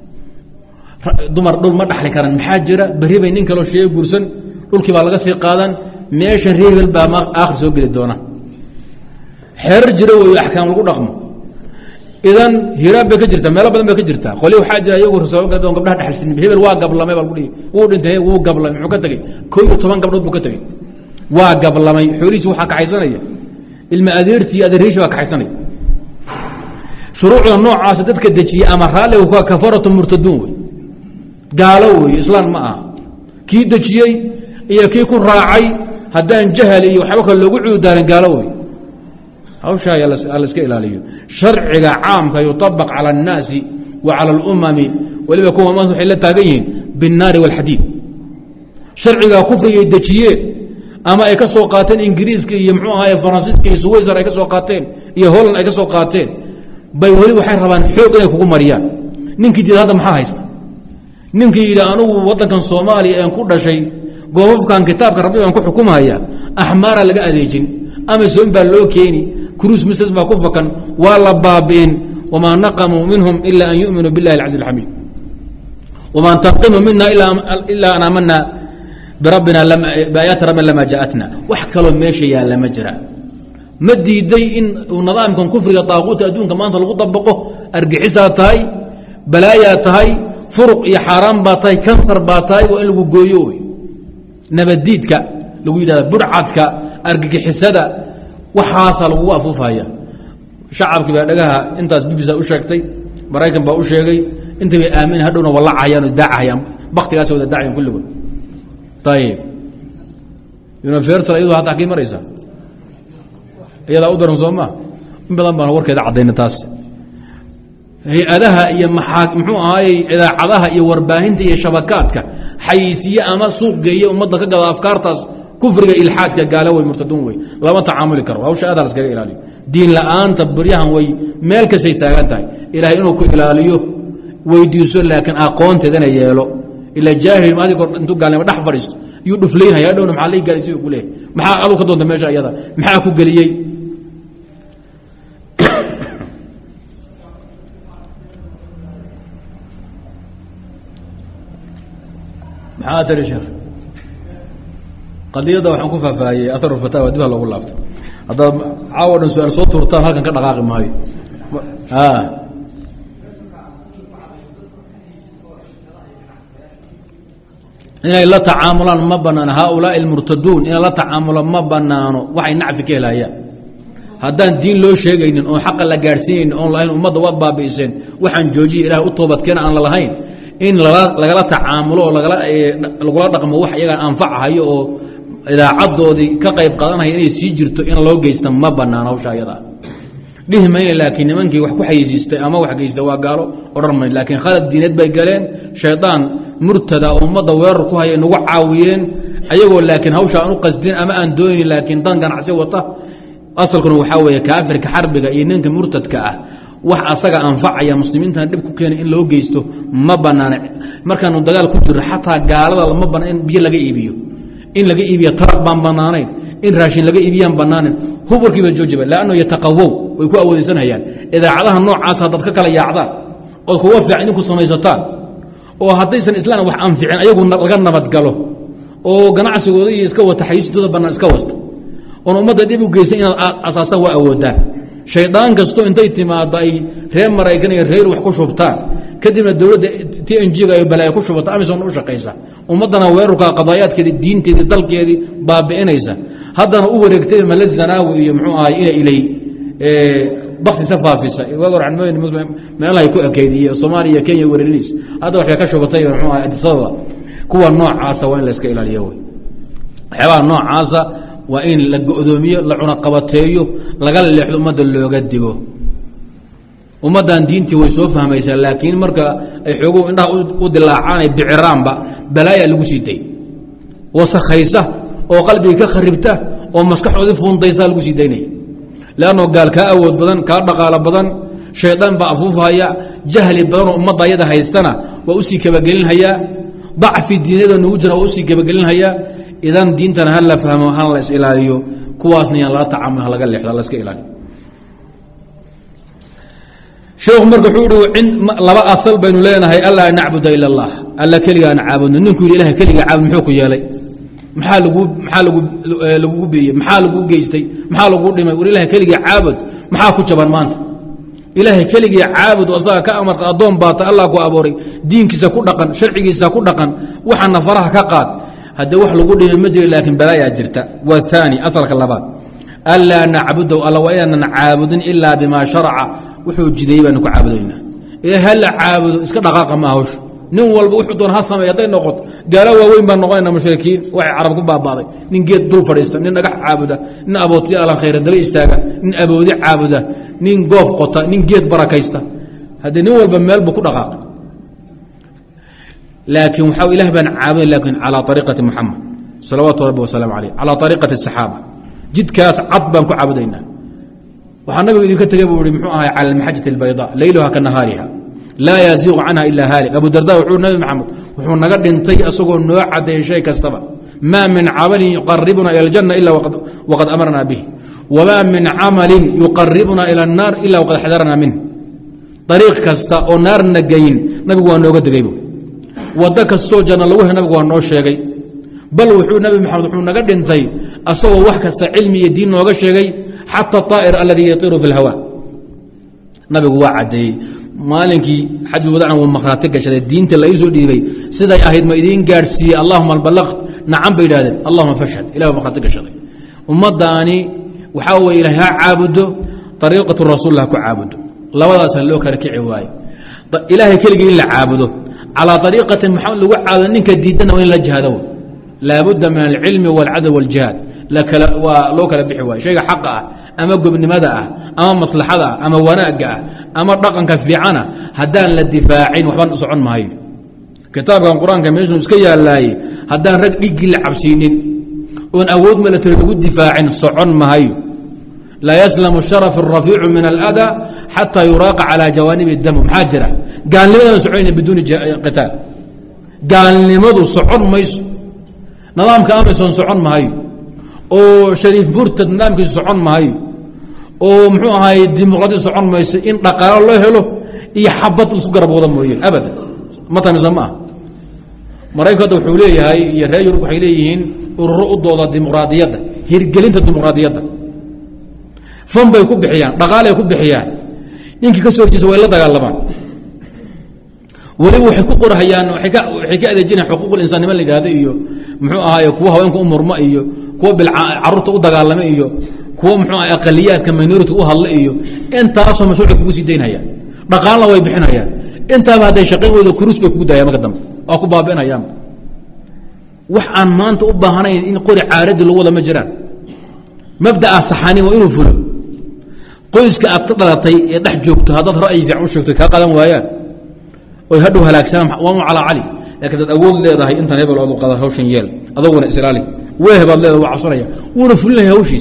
dumar dhul ma dhaxli karan maxaa jira berri bay nin kaloo sheega guursan dhulkii baa laga sii qaadan meeshan reebel baa aakhir soo geli doona xeerar jira weeyo axkaam lagu dhaqmo idan hiiraan bay ka jirtaa meelo badan bay ka jirtaa qoli waxaa jira iyagu rasoon gabdhaha dhexalsin hebel waa gablamay baa lagu dhihi wuu dhintay wuu gablamay muxuu ka tegey koo iyo toban gabdhood buu ka tegey waa gablamay xoolihiisi waxaa kaxaysanaya ilma adeertii adeerihiisi baa kaxaysanaya shuruucda noocaasa dadka dejiye ama raalliga waa kafaratu murtaduun wey gaalo weeye islaan ma aha kii dejiyey iyo kii ku raacay haddaan jahal iyo waxba kale loogu cuudaarin gaalo wey hawshaa la iska ilaaliyo sharciga caamka yuطabaq calى الnaasi wa calى اlumami waliba kuwa maanta waxay la taagan yihiin biالnaari wاlxadiid sharcigaa kufrigay dejiyeen ama ay ka soo qaateen ingiriiska iyo mxuu ahaye faransiiska iyo suwaysar ay ka soo qaateen iyo holland ay ka soo qaateen bay weli waxay rabaan xoog inay kugu mariyaan ninkii diida hadda maxaa haysta ninkii yidhi anugu waddankan soomaaliya een ku dhashay goobabkan kitaabka rabbi baan ku xukumhaya axmaara laga adeejin amazon baa loo keeni cruise misrs baa ku fakan waa la baabi'in wamaa naqamuu minhum ila an yu'minuu biاllahi اlcaziiz اlxamiid wamaa tanqimu mina ilaa an aamanaa birabbina biaayaati rabbina lama jaaءatna wax kaloo meesha yaalla ma jira ma diiday in nidaamkan kufriga daaquuta adduunka maanta lagu dabaqo argixisaa tahay balaayaa tahay furuq iyo xaaraan baa tahay kansar baa tahay waa in lagu gooyo wey nabaddiidka lagu yidhahda budhcadka argagixisada waxaasaa lagugu afuufaya shacabkii baa dhagaha intaas bibisa u sheegtay maraykan baa u sheegay intay bay aamin hadhowna wallacahayaan o daacahayaan baktigaas wada dacayan kulligood ayib universal iyadu hataa kii maraysa iyadaa u daran soo maa in badan baan warkeeda caddayna taas hay-adaha iyo maxaa muxuu ahaayey idaacadaha iyo warbaahinta iyo shabakaadka xayisiye ama suuq geeye ummadda ka gada afkaartaas kufriga ilxaadka gaalo wey murtaduun wey lama tacaamuli karo hawsha adaa laskaga ilaaliyo diin la-aanta baryahan way meel kastay taagan tahay ilaahay inuu ku ilaaliyo weydiiso laakiin aqoonteedana yeelo ila jaahil adig intuu gaalnimo dhex fadhiisto iyuu dhuflaynaya dhowna maxaa lai gaalisiy ku leehay maxaa aduu ka doonta meesha iyada maxaa ku geliyey maxaa tiri sheekh qadiyadda waxaan ku faahfaahiyey aharu fataawa dib ha loogu laabto haddaad caawo dhan su-aal soo tuurtaan halkan ka dhaqaaqi maayo inay la tacaamulaan ma banaano haaulaai almurtaduun inay la tacaamulaan ma banaano waxay nacfi ka helayaan haddaan diin loo sheegaynin oon xaqa la gaadhsiinaynin oon lahayn ummadda waad baabi'iseen waxaan joojiya ilahay u toobadkeena aan la lahayn in lagala tacaamulo oo lagula dhaqmo wax iyagaa anfachayo oo idaacaddoodii ka qayb qaadanaya inay sii jirto in loo geysta ma banaano hawsha ayadaa dhihi mayna laakiin nimankii wax ku xayisiistay ama wax geystay waa gaalo odhan mayn laakiin khalad diineed bay galeen shaydaan murtada oo ummadda weerar ku haya nagu caawiyeen ayagoo laakiin hawsha aan u qasdin ama aan doonayn laakiin dan ganacsi wata asalkuna waxaa weeye kaafirka xarbiga iyo ninka murtadka ah wax asaga anfacaya muslimiintana dhib ku keenay in loo geysto ma banaana markaanu dagaal ku jiro xataa gaalada lama banaan in biyo laga iibiyo in laga iibiyo taraq baan banaanayn in raashin laga iibiyaan banaanan huburkiiba joojiba laanno yataqawow way ku awoodeysanayaan idaacadaha noocaas haddaad ka kala yaacdaan ood kuwa fiican idinku samaysataan oo haddaysan islaan wax anficin ayagu laga nabadgalo oo ganacsigooda iyo iska wata xayiistooda bannaan iska wasta oon ummadda dhib u geysan inaad asaasaan waa awoodaan shaydaan kastoo intay timaado ay reer maraykan iyo reer wax ku shubtaan kadibna dowladda t n g-ga ay balaayo ku shubata amisom u shaqaysa ummaddana weerarka qadaayaadkeedii diinteedii dalkeedii baabi'inaysa haddana u wareegtay mala zanaawi iyo muxuu ahay ina ilay baktisa faafisa meelahay ku ekeydiye soomaaliya kenya weerariis hadda waxbay ka shubatay muxuu ahay adisababa kuwa noocaasa waa in la iska ilaaliyo wey waxyaabaha noocaasa waa in la go'doomiyo la cunaqabateeyo laga leexdo ummadda looga digo ummaddan diintii way soo fahmaysaa laakiin marka ay xoogow indhaha u dilaacaanay biciraanba balaaya lagu siitay wasakhaysa oo qalbiga ka kharibta oo maskaxoodii fuundaysaa lagu sii daynaya leanno gaal kaa awood badan kaa dhaqaalo badan shaydaan baa afuufahaya jahli badanoo ummadda ayada haystana waa usii kabagelinhayaa dacfi diinada nugu jira waa usii kabagelinhayaa idan diintana ha la fahmo hana la is ilaaliyo kuwaasna yaan lala tacamul ha laga leexdo la iska ilaaliyo sheekhu marka wuxuu ihi laba asal baynu leenahay allaa nacbuda ila allah alla keligaan caabudno ninkuu yidhi ilahay keligaa caabud muxuu ku yeelay maxaa lagu maxaa lagu lagugu beeyey maxaa lagu geystay maxaa lagu dhimay war ilahay keligaa caabud maxaa ku jaban maanta ilaahay keligii caabud asaga ka amarta addoon baata allah ku abooray diinkiisa ku dhaqan sharcigiisa ku dhaqan waxaana faraha ka qaad haddee wax lagu dhimay ma jiro laakiin balaayaa jirta wahaani asalka labaad anlaa nacbudahu alla waa inaanan caabudin ilaa bimaa sharaca wuxuu jideeyey baanu ku caabudaynaa ee hala caabudo iska dhaqaaqa ma hawsha nin walba wuxuu doon ha sameey hadday noqoto gaalo waaweyn baan noqonayna mushrikiin waxay carab ku baabaaday nin geed dul fadhiista nin dhagax caabuda nin abootiya alan khayra daba istaaga nin aboodi caabuda nin goof qota nin geed barakaysta haddii nin walba meel buu ku dhaqaaqay laakiin waxaa ilaah baan caabuday laakiin calaa ariiqati muxamed salawaatu rabbi wasalaamu caleyh calaa ariiqati asaxaaba jidkaas cad baan ku caabudaynaa waxaa nabigu idinka tegey buu ihi muxuu ahay cala almaxajati albayda leyluha ka nahaariha laa yaziiqu canha ilaa haalik abu darda wuxuu nabi maxamed wuxuu naga dhintay asagoo noo cadeeyey shay kastaba maa min camalin yuqaribuna ila aljanna ila waqad amarnaa bih wamaa min camalin yuqaribuna ila annaar ila waqad xadarnaa minh ariiq kasta oo naarna geyn nabigu waa nooga degey bu waddo kastoo janna lagu he nabigu waa noo sheegay bal wuxuu nabi maxamed wuxuu naga dhintay asagoo wax kasta cilmi iyo diin nooga sheegay xata aa'ir aladii yatiiru fi اlhawa nabigu waa cadeeyey maalinkii xajul wadacna wuu makhraati gashaday diinta la iisoo dhiibay siday ahayd ma idiin gaadhsiiyey allahuma alballaqt nacan bay idhahdeen allahuma fashhad ilah baa makhraati gashaday ummaddaani waxaa weye ilahay ha caabudo ariiqatu rasuul ha ku caabudo labadaasa loo kala kici waayo ilaahay keligii in la caabudo calaa ariiqati maxamed lagu caabudo ninka diidana waa in la jihaado laabudda min alcilmi wاlcadl wاljihaad waa loo kala bixi waayo shayga xaqa ah ama gobnimada ah ama maslaxada ah ama wanaagga ah ama dhaqanka fiicana haddaan la difaacin waxbaan socon maayo kitaabkan qur-aanka meeshuu iska yaallaaye haddaan rag dhiggii la cabsiinin oon awood milatari lagu difaacin socon mahayo laa yaslamu sharaf الrafiicu min alada xataa yuraaqa calى jawaanibi اdamu maxaa jira gaalnimadaan soconayna biduuni qitaal gaalnimadu socon mayso nidaamka amayson socon mahayo oo shariif murtad nidaamkiisu socon mahayo oo muxuu ahaay dimuqraadi socon mayso in dhaqaalo loo helo iyo xabad isku garab wada mooye abadan ma tamisa ma ah maraykanku hadda wuxuu leeyahay iyo reer yurub waxay leeyihiin ururo u dooda dimuqraadiyadda hirgelinta dimuqraadiyadda fan bay ku bixiyaan dhaqaalay ku bixiyaan ninkii ka soo horjeesa way la dagaalamaan weliba waxay ku qorhayaan waxay ka adeejinayaan xuquuqul insaannimo la yidhahdo iyo muxuu ahaaye kuwa haweenka u murma iyo kuwa bilcaruurta u dagaalama iyo kuwa muxuu aha aqaliyaadka minority u hadla iyo intaasoo mashruuca kugu sii daynhayaan dhaqaalna way bixinayaan intaaba hadday shaqayn weydo kuruus bay kugu daayaan marka dambe waa ku baabi'inayaan wax aan maanta u baahanayn in qori caaradii lagu wada ma jiraan mabda'a saxaani waa inuu fulo qoyska aad ka dhalatay ee dhex joogto haddaad ra'yi fiican u sheegto kaa qadan waayaan oy hadhow halaagsanaan waa mu calaa cali laakiin dad awood leedahay intan hebel odu qada hawshan yeel adaguna israali weeh baad leedahay waa cabsanaya wuuna fulinaya hawshiis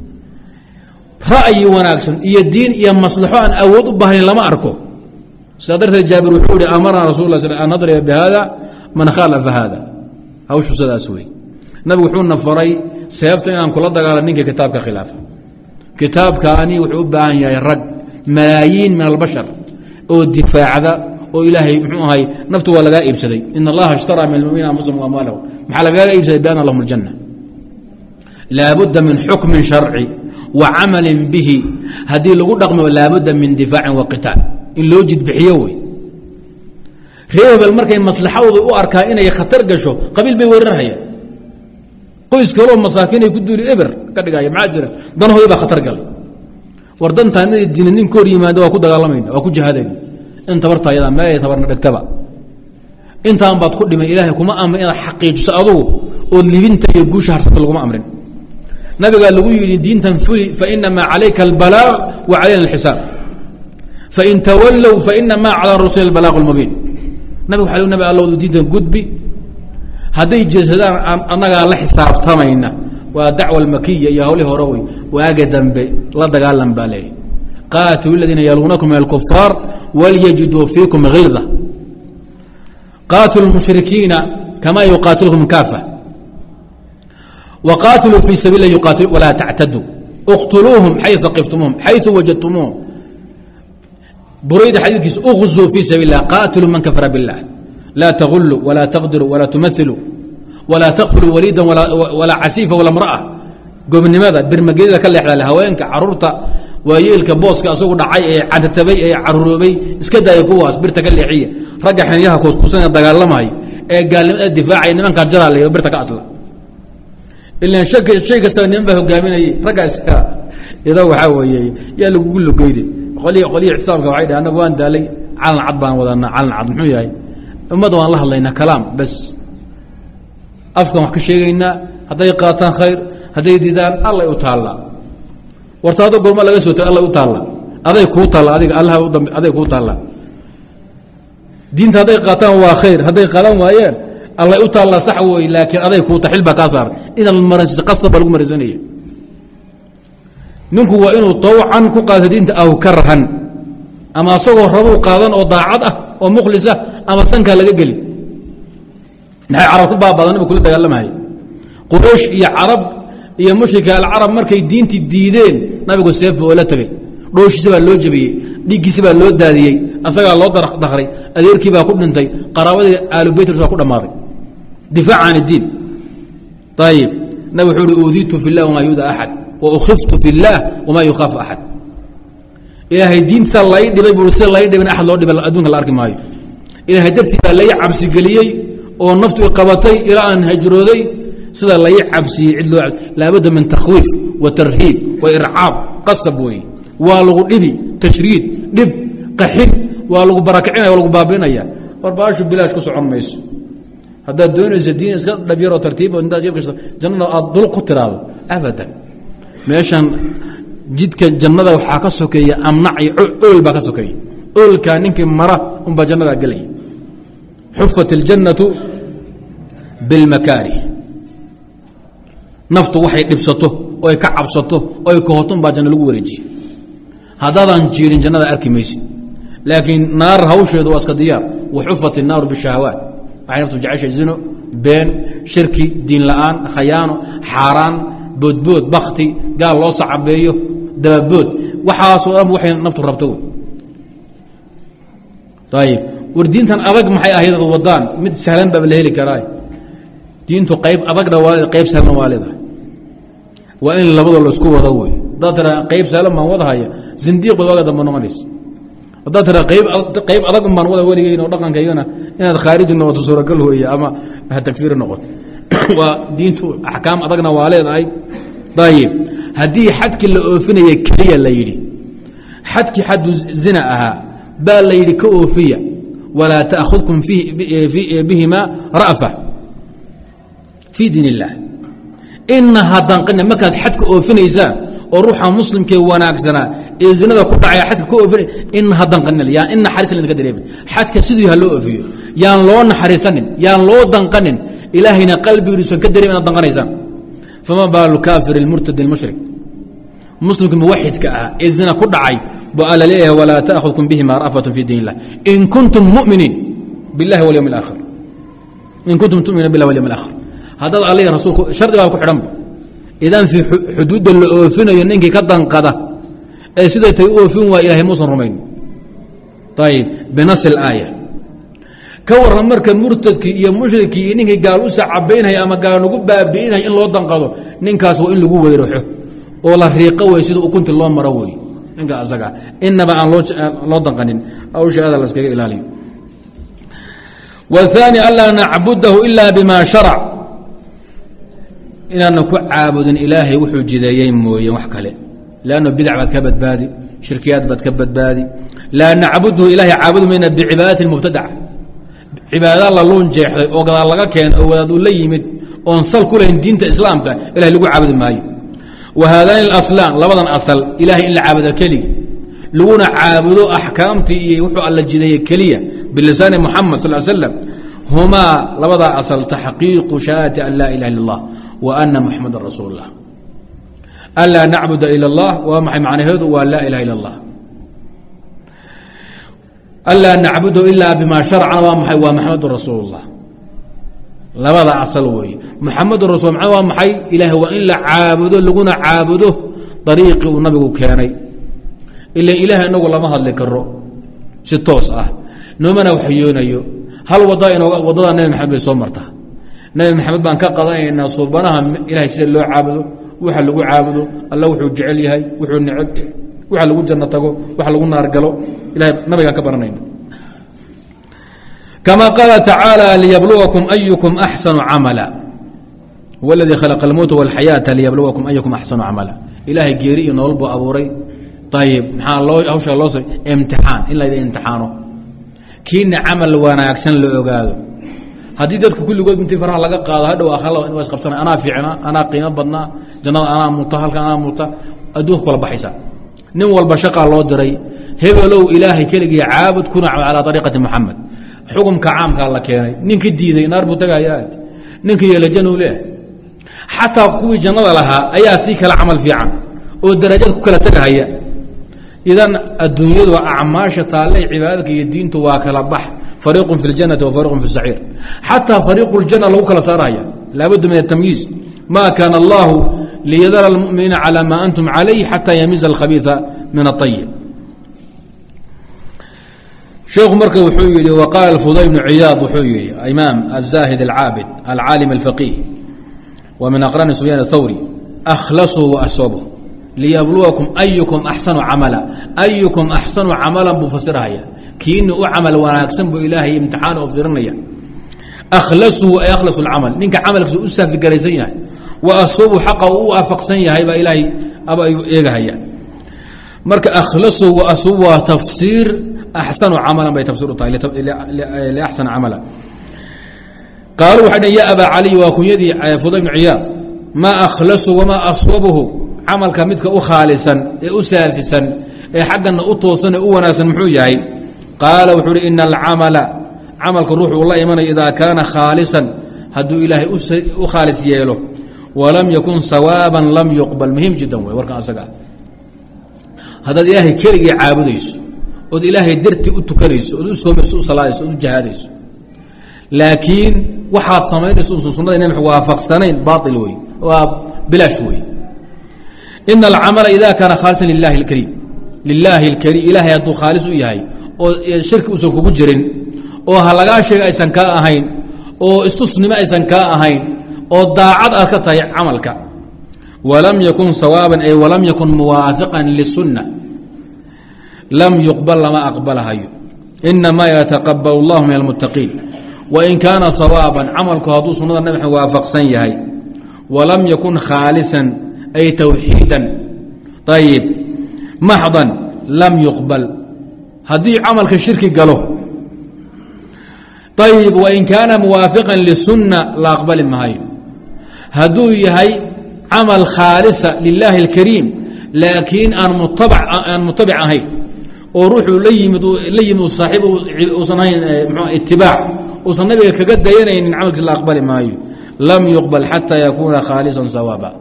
ra'yi wanaagsan iyo diin iyo maslaxo aan awood u baahnayn lama arko sidaa darteed jaabir wuxuu ihi amarna rasul la sl an nadriba bihada man khaalafa hada hawshu sidaas wey nabigu wuxuuna faray seefta inaan kula dagaala ninka kitaabka khilaafa kitaabkaani wuxuu u baahan yahay rag malaayiin min albashar oo difaacda oo ilaahay muxuu ahay naftu waa lagaa iibsaday in allaha ishtaraa min almuminiina anfusahum amwaalahum maxaa lagaaga iibsaday biana lahum aljanna laabudda min xukmin sharci wa camalin bihi haddii lagu dhaqmo laabudda min difaacin wa qitaal in loo jidbixiyo wey reer hebel markay maslaxadooda u arkaa inay khatar gasho qabiil bay weerarhayaan qoys kaloo masaakiinay ku duuli eber ka dhigaya maxaa jira danahoodii baa khatar galay war dantaanadii diina nin ka hor yimaada waa ku dagaalamayna waa ku jihaadayna in tabarta ayadaa meelay tabarna dhegtaba intaan baad ku dhimay ilaahay kuma amrin inaad xaqiijiso adugu oo libinta iyo guusha harsata laguma amrin nabigaa lagu yidhi diintan fuli fainamaa calayka albalaaq wa calayna alxisaab fain tawallow fainamaa calaa rusuli albalaaq اlmubiin nabig waa nabi alla diintan gudbi hadday jeesadaan annagaa la xisaabtamayna ودعوة المكية يا هولي هروي واجدا لا دقالن بالي قاتلوا الذين يلونكم من الكفار وليجدوا فيكم غلظة قاتلوا المشركين كما يقاتلهم كافة وقاتلوا في سبيل الله يقاتل ولا تعتدوا اقتلوهم حيث ثقفتموهم حيث وجدتموهم بريد حديث اغزوا في سبيل الله قاتلوا من كفر بالله لا تغلوا ولا تغدروا ولا تمثلوا ولا تقتلوا وليدا ولا ولا عسيفة ولا امرأة قوم لماذا برمجيده كلا يحلى الهوeenka carruurta waayeelka booska asagu dhacay ee cadtabay ee caruurobay iska daayay kuwaas birta ka leexiya ragga xaniyaha kooskusan dagaalamay ee gaalnimada difaacay nimanka jaraaleeyo birta ka asla ilaa shaki shay kasta nimanba hogaaminay ragga iska iyada waxa weeyay yaa lagu lugeeyay qoliyo qoliyo xisaabka waxay dhaana waan daalay calan cad baan wadana calan cad muxuu yahay ummadu waan la hadlaynaa kalaam bas afkan wax ka sheegayna haday qaataan khayr haday diidaan Allah u taala wartaado goorma laga soo taay Allah u taala aday ku taala adiga Allah u dambi aday ku taala diinta haday qaataan waa khayr haday qalan waayeen Allah u taala sax way laakiin aday ku taxilba ka saar ina maras qasab lagu marisanayo ninku waa inuu tawcan ku qaado diinta aw karhan ama asagoo rabo qaadan oo daacad ah oo mukhlis ah ama sanka laga gali maxay carab ku baabadan inuu kula dagaalamahay quraysh iyo carab iyo mushrika al-arab markay diinti diideen nabigu seef oo la tagay dhooshiisa baa loo jabiyay dhigiisa baa loo daadiyay asaga loo daray adeerkii baa ku dhintay qaraabadii aalu bayt rasul ku dhamaaday difaacan diin tayib nabi wuxuu uuditu fillah wa ma yuda ahad wa ukhiftu billah wa ma yukhaf ahad ilaahay diin salay dhibay buu salay dhibay ahad loo dhibay adduunka la arki maayo ilaahay dartii baa la cabsi galiyay oo naftu qabatay ila aan hajrooday sida la cabsiyay cid loo laabada min takhwiif wa tarhiib wa ir'aab qasab way waa lagu dhibi tashriid dhib qaxin waa lagu barakicinayo lagu baabinaya warbaashu bilaash ku socon mayso hada doonaysa diin iska dhabyaro tartiib oo inta jeebkiisa jannada aad dul ku tiraado abadan meeshan jidka jannada waxa ka sokeeya amnaci ool ba ka sokeeya oolka ninkii mara um ba jannada galay حفت الجنة بالمكاره نفط وحي دبسته او كعبسته او كهوتن با جنة لو وريجي هذا جيرين جنة اركي ميسي لكن نار هوشيد واسك ديار وحفت النار بالشهوات عرفت جعش الزنا بين شركي دين لآن خيانه حاران بودبود بختي قال الله صعبيه دبود وحاسو ام وحي نفط ربطوه طيب وردينتان adag maxay ahayd wadaan mid sahlan baa la heli karay diintu qayb adag dhawaad qayb sahlan waalida waa in labada la isku wada way dadra qayb sahlan ma wada haya zindiq wada damba noqonays dadra qayb qayb adag ma wada warigeeyno dhaqankaygana inaad khaarij noqoto suuragal hooyo ama ha takfiir noqoto waa diintu ahkaam adagna waaleedahay dayib hadii xadki la oofinaya kaliya la yiri xadki xad zina aha baa la yiri ka oofiya ولا تأخذكم فيه في بهما رأفة في دين الله إنها دنقنا ما كانت حدك أوفنيزا وروحها مسلم كي وناكسنا إذا نذا كل عيا حدك أوفن إنها دنقنا يا إن حريص اللي نقدر يبي حدك سيدي هلو أوفيه يا لون حريصن يا لو دنقنن إلهنا قلبي يريد كدر من دنقنيزا فما بال الكافر المرتد المشرك مسلم موحد كأ إذا كل عيا وقال ليه ولا تأخذكم بهما رأفة في دين الله إن كنتم مؤمنين بالله واليوم الآخر إن كنتم تؤمنون بالله واليوم الآخر هذا عليه رسول شرط قال كحرم إذا في حدود الأوفين ينك كدن قضى أي سيدة يؤوفين وإله موسى رمين طيب بنص الآية كور مرك مرتدك يا مشرك إنك قالوا سعبينها يا أما قالوا نقول بابينها إن الله دنقضوا ننكاس وإن لقوا ويروحوا والله ريقوا ويسيدوا وكنت الله مروي إنك أزكى إنما عن لو دنقنين أو شيء هذا لسكي إلالي والثاني ألا نعبده إلا بما شرع إن نكون عابد إلهي وحو جديين مويا وحكله لأنه بدع بات كبت بادي شركيات بات كبت بادي لا نعبده إلهي عابد من بعبادات المبتدعة عبادة الله لون جيحي وقال الله كان أولاد اللي يمد ونصل كلهم دين إسلامك إلهي لقوا عابد الماي وهذان الأصلان لبضا أصل إلهي إلا عابد الكلي لقونا عابدوا أحكامتي وحو الله الجدية كلية باللسان محمد صلى الله عليه وسلم هما لبضا أصل تحقيق شهادة أن لا إله إلا الله وأna محamda رasuul الlah anlaa nacbuda ilا الlah waa maxay macnaheedu waa laa ilaha ilا الlah anlaa nacbudu ilaa bima sharcana waa maxay waa maxamadu rasuul الlah labada asal weeye muxamadu rasul waa maxay ilaah waa in la caabudo laguna caabudo dariiqii uu nabigu keenay ila ilaah inagu lama hadli karo si toos ah noomana waxyoonayo hal wada inooga wadada nabi maxamed bay soo martaa nabi maxamed baan ka qadanaynaa suubanaha ilahay sida loo caabudo waxa lagu caabudo alla wuxuu jecel yahay wuxuu neceb waxa lagu janno tago waxa lagu naar galo ilahay nabigaan ka baranayna كما قال تعالى ليبلوكم أيكم أحسن عملا هو الذي خلق الموت والحياة ليبلوكم أيكم أحسن عملا إلهي جيري نولب أبوري طيب محان الله أوشى الله صي امتحان إلا إذا امتحانه كين عمل وانا يكسن لأقاده هديدتك كل قد انت فرح لك قال هذا وأخلا إن واسقبتنا أنا في عنا أنا قيمة بدنا جنا أنا متهل أنا مت أدوك ولا بحثا نمو البشقة الله دري هذا لو إلهي كلي عابد كنا على طريقة محمد xukumka caamka la keenay ninkii diiday naar buu tagayaa ninkii yeelay janno leh xataa kuwii jannada lahaa ayaa si kala amal fiican oo darajad ku kala tagaya idan adduunyadu acmaasha taalay cibaadada iyo diintu waa kala bax fariiqun fil jannati wa fariiqun fis sa'ir hatta fariiqul janna lagu kala saaraya laabud min at-tamyiz ma kana Allah liyadara al-mu'minina ala ma antum alayhi hatta yamiza al-khabitha min at-tayyib شيخ مركب وحوي وقال الفضيل بن عياض وحوي إمام الزاهد العابد العالم الفقيه ومن أقران سفيان الثوري أخلصوا وأصوبوا ليبلوكم أيكم أحسن عملا أيكم أحسن عملا بفسرها كين أعمل ونكسن بإلهي امتحان وفرنيا أخلصوا وأخلصوا العمل نينك عملك سؤسا في قريزينا وأصوبوا حقه وأفقسنيا هيبا إلهي أبا إيغا هيا مركب أخلصوا وأصوبوا تفسير أحسن عملا بتفسير طيب لأحسن عملا قالوا حدا يا أبا علي وكن يدي فضيل بن عياض ما أخلصه وما أصوبه عمل كمتك أخالصا أسافسا حقا أطوصا أوناسا محوجاي قال وحر إن العمل عمل الروح والله من إذا كان خالصا هدو إلهي أخالص ياله ولم يكن صوابا لم يقبل مهم جدا وركن أسقى هذا إلهي كري عابديس od ilaahay darti u tukanayso oo u soomayso u salaadayso oo u jahaadayso laakiin waxaad samaynayso sunnada inaan waafaqsanayn baatil way waa bilaash way in al-amala idha kana khalisan lillahi al-karim lillahi al-karim ilaahay adu khalis u yahay oo shirki usan kugu jirin oo halaga sheegay aysan ka ahayn oo istusnimo aysan ka ahayn oo daacad ah ka tahay amalka walam yakun sawaban ay walam yakun muwaafiqan lis-sunnah لم يقبل لما أقبلها إنما يتقبل الله من المتقين وإن كان صوابا عملك هدو سنة النبي وافق سنيهي ولم يكن خالصا أي توحيدا طيب محضا لم يقبل هدي عملك الشرك قالوه طيب وإن كان موافقا للسنة لا أقبل معي هدو يهي عمل خالصة لله الكريم لكن أن متبع أن متبع هي وروح ليمد ليمد صاحبه وصناين اتباع وصنبه كقد دينا ان عملك لا اقبل ما لم يقبل حتى يكون خالصا صوابا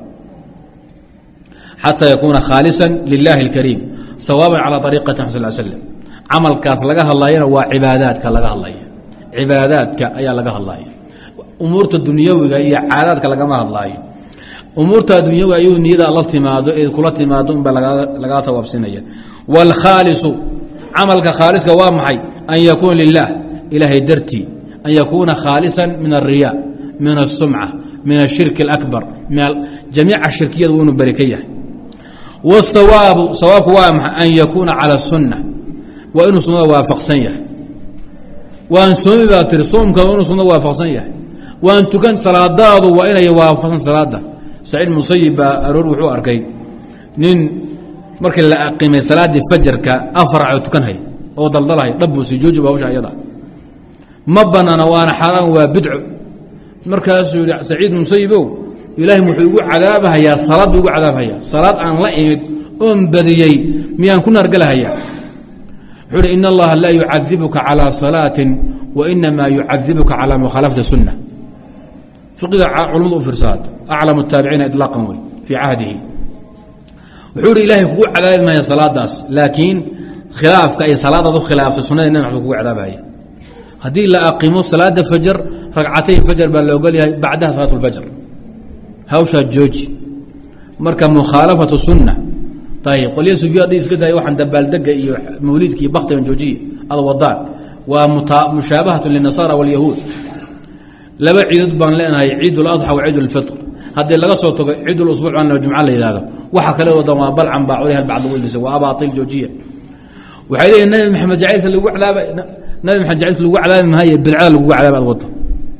حتى يكون خالصا لله الكريم صوابا على طريقه محمد صلى الله عليه وسلم عمل كاس لغا هلاينا وعباداتك لغا هلاي عباداتك ايا لغا هلاي امورته الدنيويه هي عاداتك لغا ما هلاي امورته الدنيويه ايو نيدا الله تيمادو اي كula timaado بلغا لغا ثوابسنيا والخالص عملك خالص وامحي أن يكون لله إلهي درتي أن يكون خالصا من الرياء من السمعة من الشرك الأكبر من جميع الشركية والبركية والصواب صواب وامح أن يكون على السنة وإن سنة وافق سنية وأن سنة باتر صومك وإن سنة وافق سنية وأن تكن صلاة داد وإن يوافق صلاة سعيد مصيب أرور وحو أركي نين markii la aqimay salaadii fajrka afar tukanay oo daldalay dhabu si joojiba hawsha ayada ma banana waana xaraan waa bidco markaas uu Saciid Musayibow ilaahay muxuu ugu cadaabayaa salaad ugu cadaabaya salaad aan la imid oo badiyay miyaan ku nargalahaya xuri inna allaha la yu'adhibuka ala salatin wa inma yu'adhibuka ala mukhalafati sunnah fiqiga culimadu u fiirsaad aclamu الtaabiciina iطlaaqan wey fii cahdihi wuxuu ihi ilaahay kugu cadaabi maaya salaadaas laakiin khilaafka ay salaadaad u khilaaftay sunada nabi maxamed kugu cadaabahaya haddii la aqimo salaada fajr ragcatayn fajr baa la ogol yahay bacdaha salaat اlfajr hawshaa jooji marka mukhaalafatu sunna ayib qolya sufiya hadday iska tahay waxaan dabaaldega iyo mawliidka iyo baktigan joojiye ada wadaan waa mushaabahaة lلنasaara wاlyahuud laba ciidood baan leenahay ciid اladxى wa ciid اlfitr haddii laga soo tago ciid اusbuc baan jumca la yihahdo waxa kale wadan waa balcan baa culaha bacd wildisa waa abaaطil joojiya waxay leeyihin nabi maxamed jacaylka lagu cadaaba nabi maxamed jacaylka lagu cadaabi maayo bilcada lagugu cadaaba ad wado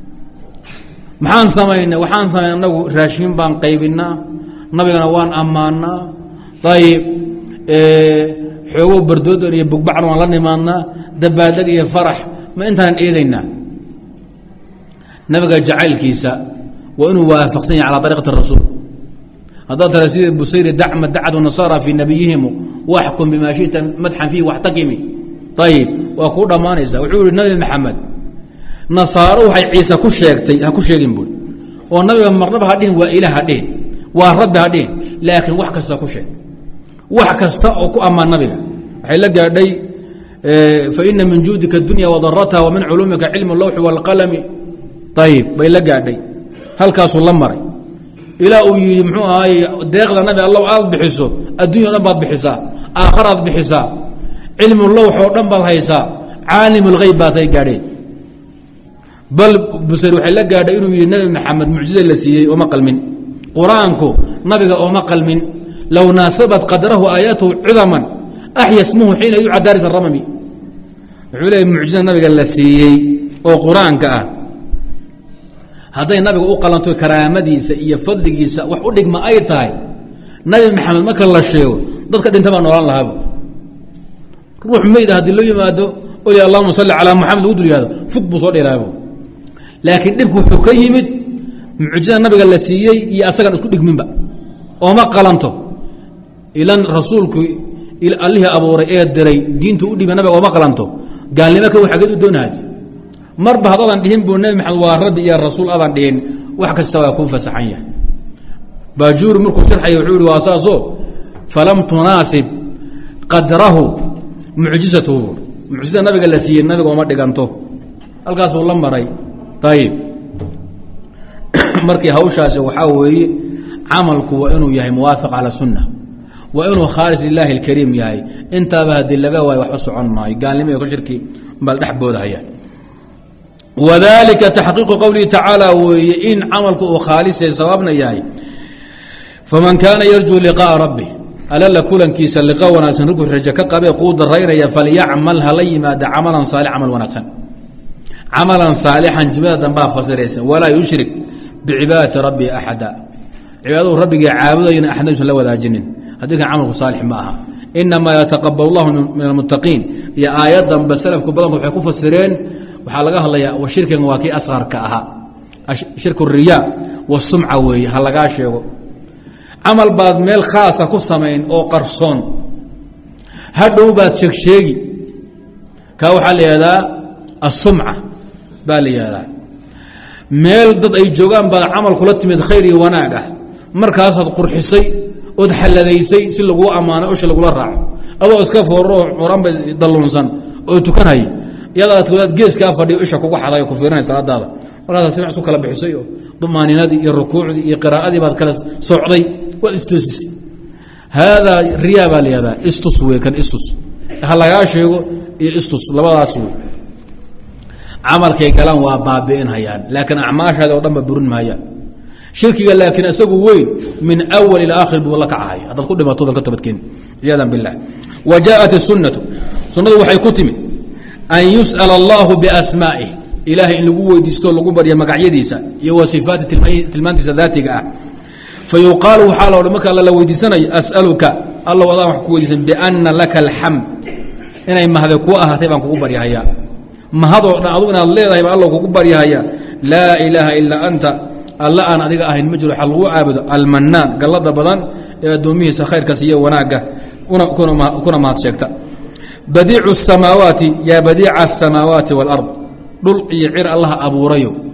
maxaan samaynay waxaan samaynay anagu raashin baan qaybinaa nabigana waan ammaanaa ayib xoogo bardoodan iyo bugbacna waan la nimaadnaa dabaaldeg iyo farax ma intaanan eedaynaa nabiga jacaylkiisa waa inuu waafaqsan yahay calى طariiqati الrasuul haddaad tara sida busayri dacma dacdu nasaara fii nabiyihimu waxkum bima shita madxan fiihi waxtakimi ayib waa kuu dhammaanaysa wuxuu yihi nabi maxamed nasaaro waxay ciise ku sheegtay ha ku sheegin buui oo nabiga marnaba ha dhihin waa ilah ha dhihin waa rabbi ha dhihin laakiin wax kasta ku sheeg wax kasta oo ku ammaan nabiga waxay la gaadhay faina min juudika اdunya wadarataha wa min culuumika cilm اlawxi wاlqalami ayib bay la gaadhay halkaasuu la maray ilaa uu yidhi muxuu ahaay deeqda nabi alla aad bixiso addunya o dhan baad bixisaa aakharaad bixisaa cilmu lawx oo dhan baad haysaa caalim اlgeyb baatay gaadheen bal busayr waxay la gaadhay inuu yidhi nabi maxamed mucjiza la siiyey ooma qalmin qur-aanku nabiga ooma qalmin low naasabat qadrahu aayaatuhu cidaman axya smuhu xiina yucad daaris aramami wuxuu leeyay mucjizada nabiga la siiyey oo qur-aanka ah hadday nabiga u qalanto karaamadiisa iyo fadligiisa wax u dhigma ay tahay nabi maxamed marka la sheego dadka dhinta baa noolaan lahaaba ruux meyda haddii loo yimaado oli allahuma salli calaa muxamed lagu dul yihahdo fug buu soo dheeraabo laakiin dhibku wuxuu ka yimid mucjizada nabiga la siiyey iyo asagaan isku dhigminba ooma qalanto ilan rasuulku allihii abuuray ee diray diintu u dhiba nabiga ooma qalanto gaalnimo ka xageed u doonahaad marba haddadan dhihin buu nabi maxamed waa rabbi iyo rasuul adan dhihin wax kasta waa kuu fasaxan yahay baajuuri markuu sharxaya wuxuu yihi waa saasoo falam tunaasib qadrahu mucjizatuhu mucjizada nabiga la siiyey nabiga oma dhiganto halkaasuu la maray ayib markii hawshaasi waxaa weeye camalku waa inuu yahay muwaafiq calى sunna waa inuu khaalis lilaahi اlkariim yahay intaaba haddii laga waayo waxba socon maayo gaalnimo iyo ka shirki bal dhex boodahaya wadalika taxqiiqu qowlihi tacaala weeye in camalku uu khaalisa sawaabna yahay faman kaana yarjuu liqaءa rabbi alala kulankiisa liqa wanaagsan ruguu rajo ka qabee quu daraynaya falyacmal hala yimaada camalan saalix camal wanaagsan camalan saalixan jumlada dambaa fasiraysa walaa yushrik bicibaadati rabbi axada cibaadadu rabbigii caabudayna axadaysan la wadaajinin haddii kan camalku saalix ma aha inamaa yataqabal اllahu min almuttaqiin iyo aayad danbe salafku badanku waxay ku fasireen waxaa laga hadlayaa shirkigan waa kii asqarka ahaa shirku riyaa wasumca weeye ha lagaa sheego camal baad meel khaasa ku samayn oo qarsoon hadhow baad sheegsheegi kaa waxaa la yihahdaa asumca baa la yihahdaa meel dad ay joogaan baad camal kula timid khayr iyo wanaag ah markaasaad qurxisay ood xalladaysay si laguu ammaanay osha lagula raaco adoo iska fooroo curanba dalluunsan oo tukanhay iyadaad geeskaa fadhiyo isha kugu xaday ku fiirinay salaadaada markaasaa simic isu kala bixisay oo dumaaninadii iyo rukuucdii iyo qiraa'adii baad kala socday waad istoosisay haadaa riyaa baa la yihahdaa istus wey kan istus ha lagaa sheego iyo istus labadaas wey camalkay galaan waa baabi'inhayaan laakiin acmaashaada oo dhan ba burin mahayaan shirkiga laakiin isagu weyn min awal ilى akhir buu la kacahaya haddaad ku dhimato dan ka tabadkeen ciyaada biاllah wa jaaءat الsunaةu sunadu waxay ku timid an yusأل اllahu basmaaئih ilahay in lagu weydiisto lagu barya magacyadiisa iyo wa sifaati tilmaantiisa daatiga ah fayuqaalu waxaa la marka alla la weydiisanayo as'aluka alla adaan wax ku weydiisan biana laka اlxamd inay mahade kuu ahaatay baan kugu baryahayaa mahadoo dhan adugu inaad leedahay baa alla kugu baryahayaa laa ilaaha ilaa anta alla aan adiga ahayn ma jiro waxa lagu caabudo almanaan gallada badan ee addoomihiisa khayrkaas iyo wanaagga kuna mahad sheegta badiicu الsamaawaati yaa badiica الsamaawaati wاlard dhul iyo cir allaha abuurayo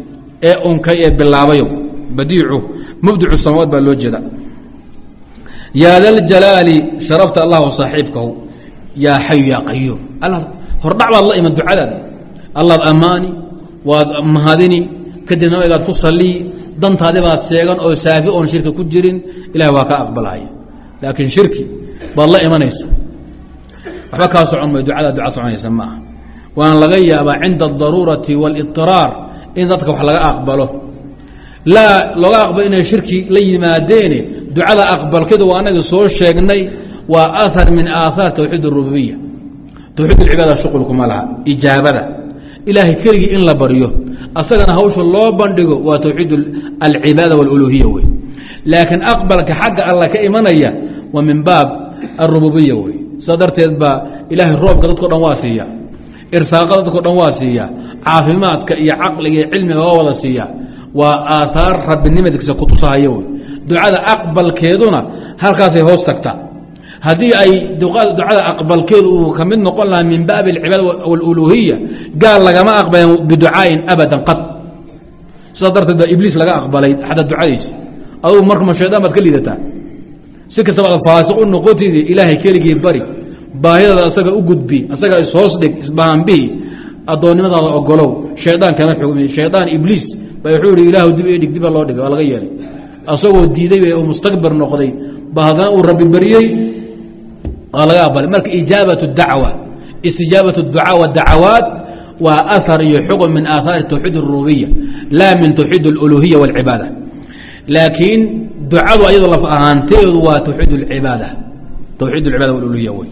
ee unkay ee bilaabayo badiicu mubdicu samaawaat baa loo jeeda yaa daljalaali sharafta allahu saaxiibkahu yaa xayu yaa qayuum alla hordhac baad la iman ducadaada allaad ammaani waad mahadini kadib nabigaad ku sallii dantaadi baad sheegan oo saafi oon shirki ku jirin ilahay waa ka aqbalaya laakiin shirki baad la imanaysa waxba kaa socon may ducada duca soconaysa ma aha waana laga yaabaa cinda adaruurati wاlidiraar in dadka wax laga aqbalo laa looga aqbalo inay shirki la yimaadeene ducada aqbalkeedu waa anaga soo sheegnay waa ahar min aahaar tawxiid اrububiya tawxiid اlcibaada shuqulkuma laha ijaabada ilaahay keligii in la baryo asagana hawsha loo bandhigo waa tawxiid alcibaada wاluluhiya wey laakiin aqbalka xagga alla ka imanaya waa min baab arububiya wey sidaa darteed baa ilaahay roobka dadko dhan waa siiya irsaaqada dadko dhan waa siiya caafimaadka iyo caqliga iyo cilmiga waa wada siiya waa aahaar rabbinimadiisa kutusahaya wey ducada aqbalkeeduna halkaasay hoos tagtaa haddii ay ducada aqbalkeedu uu ka mid noqon lahaa min baabi alcibaada wاluluhiya gaal lagama aqbaleen biducaain abadan qad sidaa darteed baa ibliis laga aqbalay xataa ducadiisi adugu markama shaydaan baad ka liidataa si kastaba ad faasiq u noqotidi ilaahay keligii bari baahidada asaga u gudbi asaga ishoos dhig isbahanbihi addoonnimadaada ogolow shaydaan kama xugmi shaydaan ibliis ba wuxuu yihi ilaahu dib i dhig diba loo dhigay waa laga yeelay asagoo diiday uu mustakbir noqday ba haddana uu rabbi baryey waa laga aqbalay marka ijaabat dacwa istijaabat ducaa wadacawaat waa ahar iyo xugm min aahaari tawxiid اrububiya laa min tawxiid اluluhiya wاlcibaada laakiin ducadu ayado laf ahaanteedu waa tawxiid اcibaada tawxiid اlcibaada wاluluhiya wey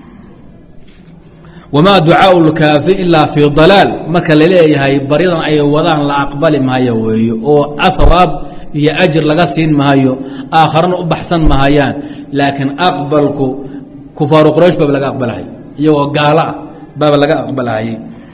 wamaa ducaaء اlkaafi ilaa fii dalaal marka laleeyahay baryadan ay wadaan la aqbali maayo weeyo oo ahawaab iyo ajir laga siin maayo aakharana u baxsan mahayaan laakiin aqbalku kufaaru quraysh baaba laga aqbalahay iyagoo gaalo ah baaba laga aqbalahayey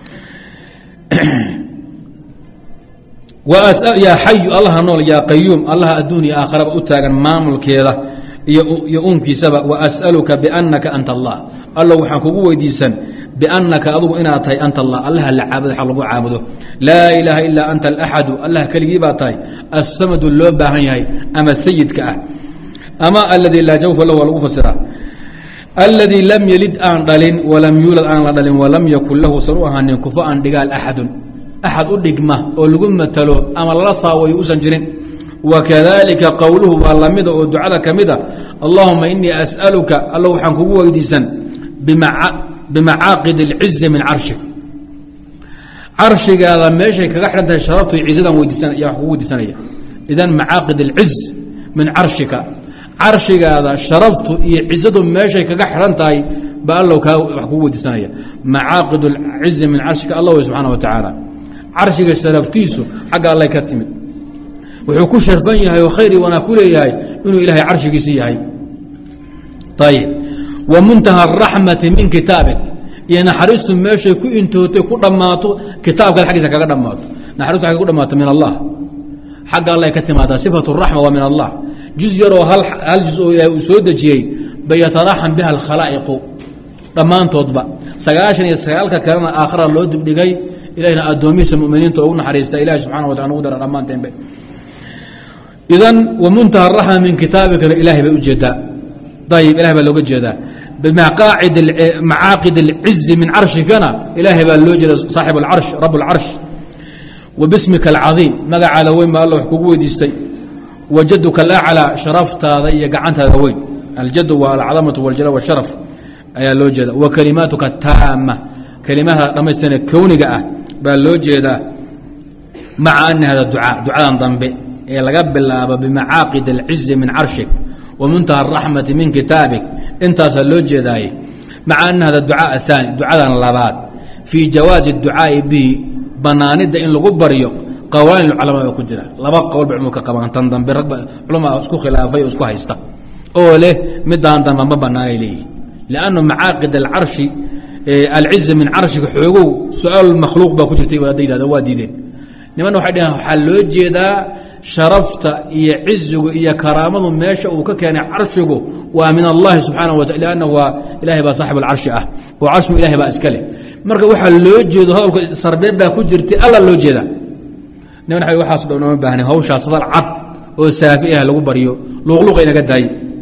yaa xayu allaha nool yaa qayuum allaha adduun iyo aakharaba u taagan maamulkeeda iyo uunkiisaba waas'aluka biannaka anta allah allow waxaan kugu weydiisan biannaka adugu inaad tahay anta allah allaha la caabudo xaq lagu caabudo laa ilaaha ilaa anta alaxadu allah keligii baa tahay assamadu loo baahan yahay ama sayidka ah ama aladii laa jawfa lahu waa lagu fasiraa aladii lam yelid aan dhalin walam yuulad aan la dhalin walam yakun lahu san u ahaanin kufa aan dhigaal axadun axad u dhigma oo lagu matalo ama lala saawayo usan jirin wakadalika qowluhu waa lamida oo ducada ka mida allahuma inii as'aluka alla waxaan kugu weydiisan bimacaaqid اlcizi min carshik carshigaada meeshay kaga xidhan tahay sharaftu cizadan weydiisan yaa wax kugu weydiisanaya idan macaaqid اlciz min carshika carshigaada sharaftu iyo cizadu meeshay kaga xidhan tahay ba allow kaa wax kugu weydiisanaya macaaqid اlcizi min carshika allah wey subxaana wa tacaala carshiga sharaftiisu xagga allay ka timid wuxuu ku sharfan yahay oo khayr wanaa ku leeyahay inuu ilaahay carshigiisi yahay ayib wa muntaha araxmati min kitaabik iyo naxariistu meeshay ku intootay ku dhammaato kitaabkaad aggiisa kaga dhammaato naxariistu agga ku dhammaato min allah xagga allay ka timaadaa sifatu raxma waa min allah juz yaroo hal juz oo ilaahay uu soo dejiyey bay yataraxam biha alkhalaa'iqu dhammaantoodba sagaashan iyo sagaalka kalena aakhira loo dibdhigay ilahna addoomihiisa muminiinta ugu naxariista ilahi subxana watala nugu dara dhammaanteenbe idan wamuntaha araxma min kitaabikana ilahay bay ujeedaa ayib ilahay baa looga jeedaa macaaqid اlcizi min carshikana ilaahay baa loo jeeda saaxib اlcarsh rab اlcarsh wa bismika alcadiim magacaada weyn baa alla wax kugu weydiistay wajaduka alaclىa sharaftaada iyo gacantaada weyn aljadu waa alcadamatu waljala wsharaf ayaa loo jeeda wa kalimaatuka taama kalimaha dhammaystirna kowniga ah baa loo jeedaa maca ana hada ducaa ducadan dambe ee laga bilaabo bimacaaqid اlcizi min carshik wa muntaha araxmati min kitaabik intaasaa loo jeedaaye maca ana hada ducaa ahaani ducadan labaad fii jawaazi اducaa'i bihi banaanidda in lagu baryo qawaanin culama ba ku jira laba qowl ba culmadu ka qabaan tan dambe rag culama isku khilaafay oo isku haysta oo leh midaan dambe ma banaanay leeyihi liannu macaaqid alcarshi alcizi min carshika xoogow su-aal makhluuq baa ku jirtay hadda yidhahda waa diideen nimanna waxay dhaheen waxaa loo jeedaa sharafta iyo cizigu iyo karaamadu meesha uu ka keenay carshigu waa min allahi subxaanaه wa taala liannahu waa ilahay baa saaxib alcarshi ah oo carshigu ilahay baa iska leh marka waxaa loo jeedo hadalka sarbeeb baa ku jirtay alla loo jeedaa nin waxa waxaas dhow ma baahnay hawshaas hadal cad oo saafi ah lagu bariyo luqluq inaga daay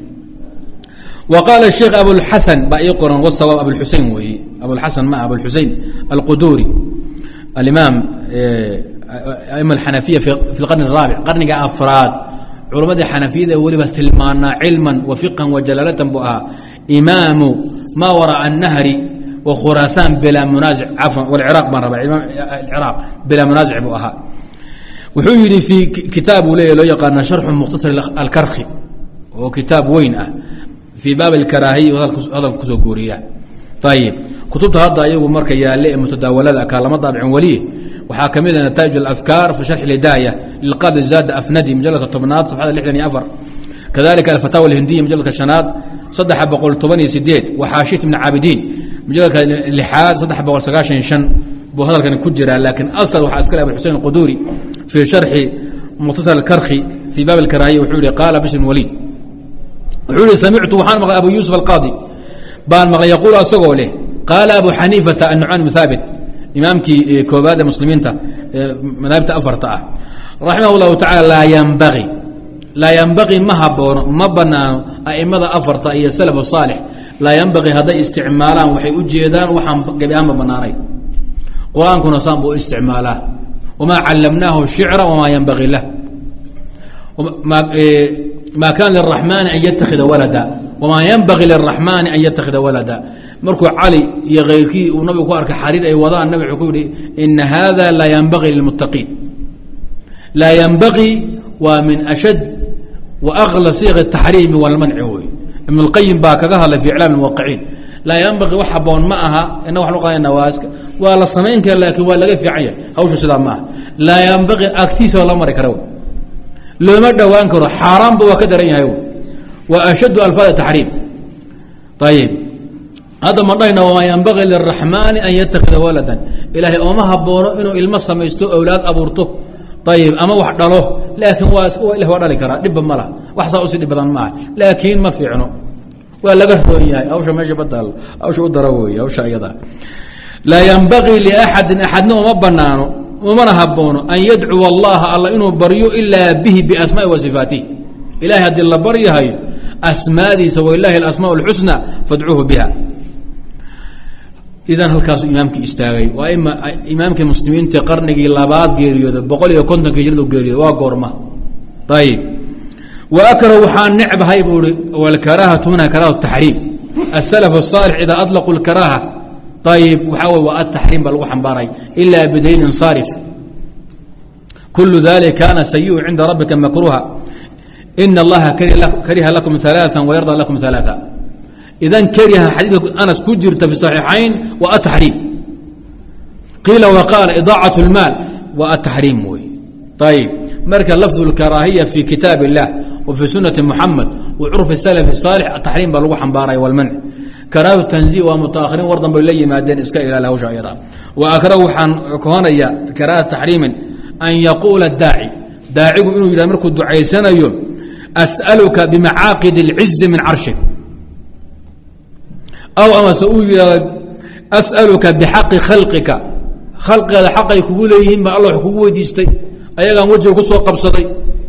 وقال الشيخ أبو الحسن بأيقرا والصواب أبو الحسين وي أبو الحسن مع أبو الحسين القدوري الإمام أئمة الحنفية في القرن الرابع قرن أفراد علماء الحنفية ولي بس تلمانا علما وفقا وجلالة بها إمام ما وراء النهر وخراسان بلا منازع عفوا والعراق مرة العراق بلا منازع بها وحيري في كتاب لي لو يقال شرح مختصر الكرخي وكتاب وين في باب الكراهية وهذا كتبورية طيب كتبت هذا أيوه مركا يالي متداولة كلام طابع ولي وحاكمين نتائج الأفكار في شرح الهداية للقاضي الزاد أفندي مجلة الطبنات صفحة اللحدني أفر كذلك الفتاوى الهندية مجلة الشناد صدح بقول طبني سديد وحاشية من عابدين مجلة اللحاد صدح بقول سقاشن شن وهذا كان كجرا لكن أصل وحاسكال أبو الحسين القدوري في شرح مختصر الكرخي في باب الكراهية وحوري قال بشر الوليد وحوري سمعت وحان مغا أبو يوسف القاضي بان مغا يقول أسوغو له قال أبو حنيفة النعمان مثابت إمامك كوباد مسلمين مذاهب أفرطة رحمه الله تعالى لا ينبغي لا ينبغي مهبون مبنا أئمة أفرطة هي السلف الصالح لا ينبغي هذا استعمالان وحي أجيدان وحن قبيان بناري قرآن كنا صنبوا استعماله وما علمناه الشعر وما ينبغي له وما ما كان للرحمن أن يتخذ ولدا وما ينبغي للرحمن أن يتخذ ولدا مركو علي يغيركي ونبي كوارك حرير أي وضع النبي يقول إن هذا لا ينبغي للمتقين لا ينبغي ومن أشد وأغلى صيغ التحريم والمنع هو ابن القيم باكها في إعلام الموقعين لا ينبغي وحبون معها إنه وحلو قال النواسك ولا صمين كان لكن ولا في عيا أو شو سلام معه لا ينبغي أكتيس ولا مرة كرو لو ما دوان كرو حرام بوا كدرين هايو وأشد ألفاظ التحريم طيب هذا مرضينا وما ينبغي للرحمن أن يتخذ ولدا إلهي أما هبونه إنه المصة ما يستوى أولاد أبورته طيب أما واحد له لكن هو إله ولا لكرا دب ملا وحصا أسد بدن معه لكن ما في عنه ولا قهوه إياه أو شو ما جبدل أو شو دروي أو شيء هذا لا ينبغي لأحد أحد نوع مبنانه ومن هبونه أن يدعو الله الله إنه بريو إلا به بأسماء وصفاته إلهي هدي الله بريه أسماء دي سوى الله الأسماء الحسنى فادعوه بها إذا هالكاس إمامك استاغي وإما إمامك المسلمين تقرنك لابات جيريود بقول يكون كجلد جيريود وقرمه طيب وأكره حان نعب هاي والكراهة هنا كراهة التحريم السلف الصالح إذا أطلقوا الكراهة طيب وحاول والتحريم بلوحا باري إلا بدين صارف كل ذلك كان سيء عند ربك مكروها إن الله كره لكم ثلاثا ويرضى لكم ثلاثا إذا كره حديث أنس كجرت في الصحيحين والتحريم قيل وقال إضاعة المال والتحريم طيب مركز لفظ الكراهية في كتاب الله وفي سنة محمد وعرف السلف الصالح التحريم بلوحا باري والمنع كراهة التنزيه ومتأخرين وردا باللي مادين إسكا إلى له شعيرا وأكره حان كهانيا كراهة تحريم أن يقول الداعي داعي إنه إذا مركو الدعاء سنة يوم أسألك بمعاقد العز من عرشك أو أما سأقول أسألك بحق خلقك خلق هذا حق يقول لهم الله يقول ديستي أيضا وجهه قصوى قبصتي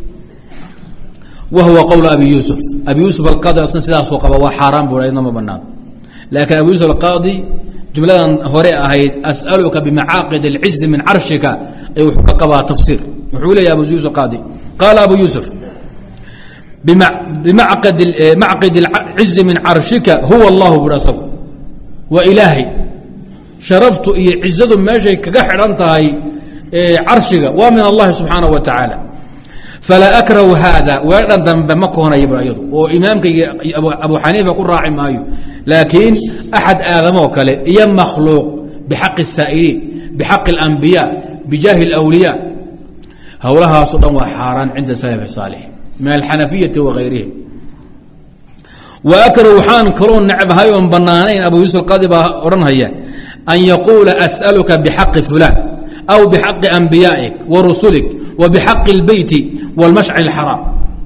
وهو قول أبي يوسف أبي يوسف القاضي أصلا سلاح سوق وهو حرام بولا أيضا ما بنام لكن أبي يوسف القاضي جملة هورية هيد أسألك بمعاقد العز من عرشك أي وحققها تفسير وحولي يا أبو يوسف القاضي قال أبو يوسف بمعقد معقد العز من عرشك هو الله برسول وإلهي شرفت عزة ما شيء كجحر أنت هاي عرشك ومن الله سبحانه وتعالى فلا أكره هذا وأيضا ذنب مكهنا يبرأيه وإمامك أبو حنيفة يقول راعي مايو لكن أحد آدموك يم مخلوق بحق السائلين بحق الأنبياء بجاه الأولياء هولها صدا وحاران عند السلف الصالح من الحنفية وغيرهم وأكره حان كرون نعب هايون بنانين أبو يوسف القاضي ورنهية أن يقول أسألك بحق فلان أو بحق أنبيائك ورسلك وبحق البيت والمشعر الحرام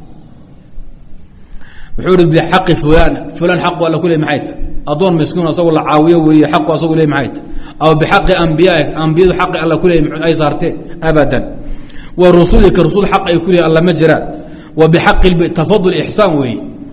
وحور بحق فلان فلان حقه ولا كل معيت أظن مسكون أصول العاوية وهي حقه أصول معيت أو بحق أنبيائك أنبياء حق الله كل أي صارته أبدا ورسولك رسول حق يكون الله مجرى وبحق التفضل إحسان وي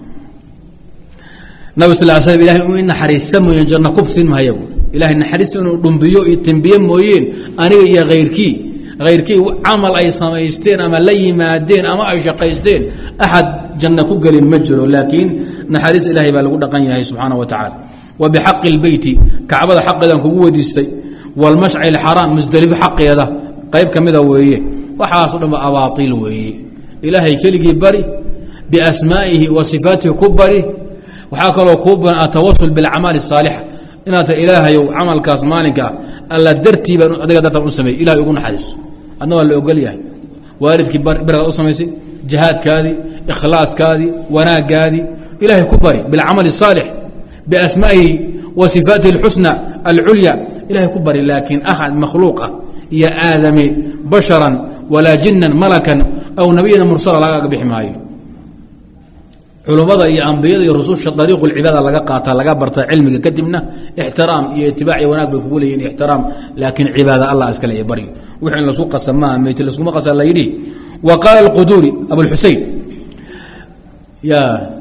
نبي صلى الله عليه وسلم إلهي إن حريستم وينجرنا كبسين ما يقول إلهي إن حريستم ونبيو يتنبيين موين أنا يا غيركي غيركي عمل أي سمايستين أما لي مادين أما أي شقيستين أحد جنة كقل المجر لكن نحريس إلهي بالقول قنيه سبحانه وتعالى وبحق البيت كعبد حق ذا كقوة ديستي والمشعر الحرام مزدلف حق هذا قيب كمذا ويه وحاصل أباطيل ويه إلهي كلي بري بأسمائه وصفاته كبري وحاك له كوبا التوصل بالأعمال الصالحة إن إلهي عمل كاسمانك ألا درتي بأن أدقى داتا أسمي إلهي يقول حديث أنه اللي أقول يعني وارد كبار برغة أسمي جهاد كادي إخلاص كادي وناء كادي إلهي كبري بالعمل الصالح بأسمائه وصفاته الحسنى العليا إلهي كبري لكن أحد مخلوقة يا آدمي بشرا ولا جنا ملكا أو نبينا مرسلا لا بحمايه علماء iyo anbiyada iyo rususha dariiqul cibaada laga qaata laga barta cilmiga kadibna ihtiraam iyo itibaaci wanaag bay kugu leeyihiin ihtiraam laakiin cibaada Allah iska leeyahay bari wixii la soo qasamaa meeyta la isku qasay la yiri wa qala al-quduri abu al-husayn ya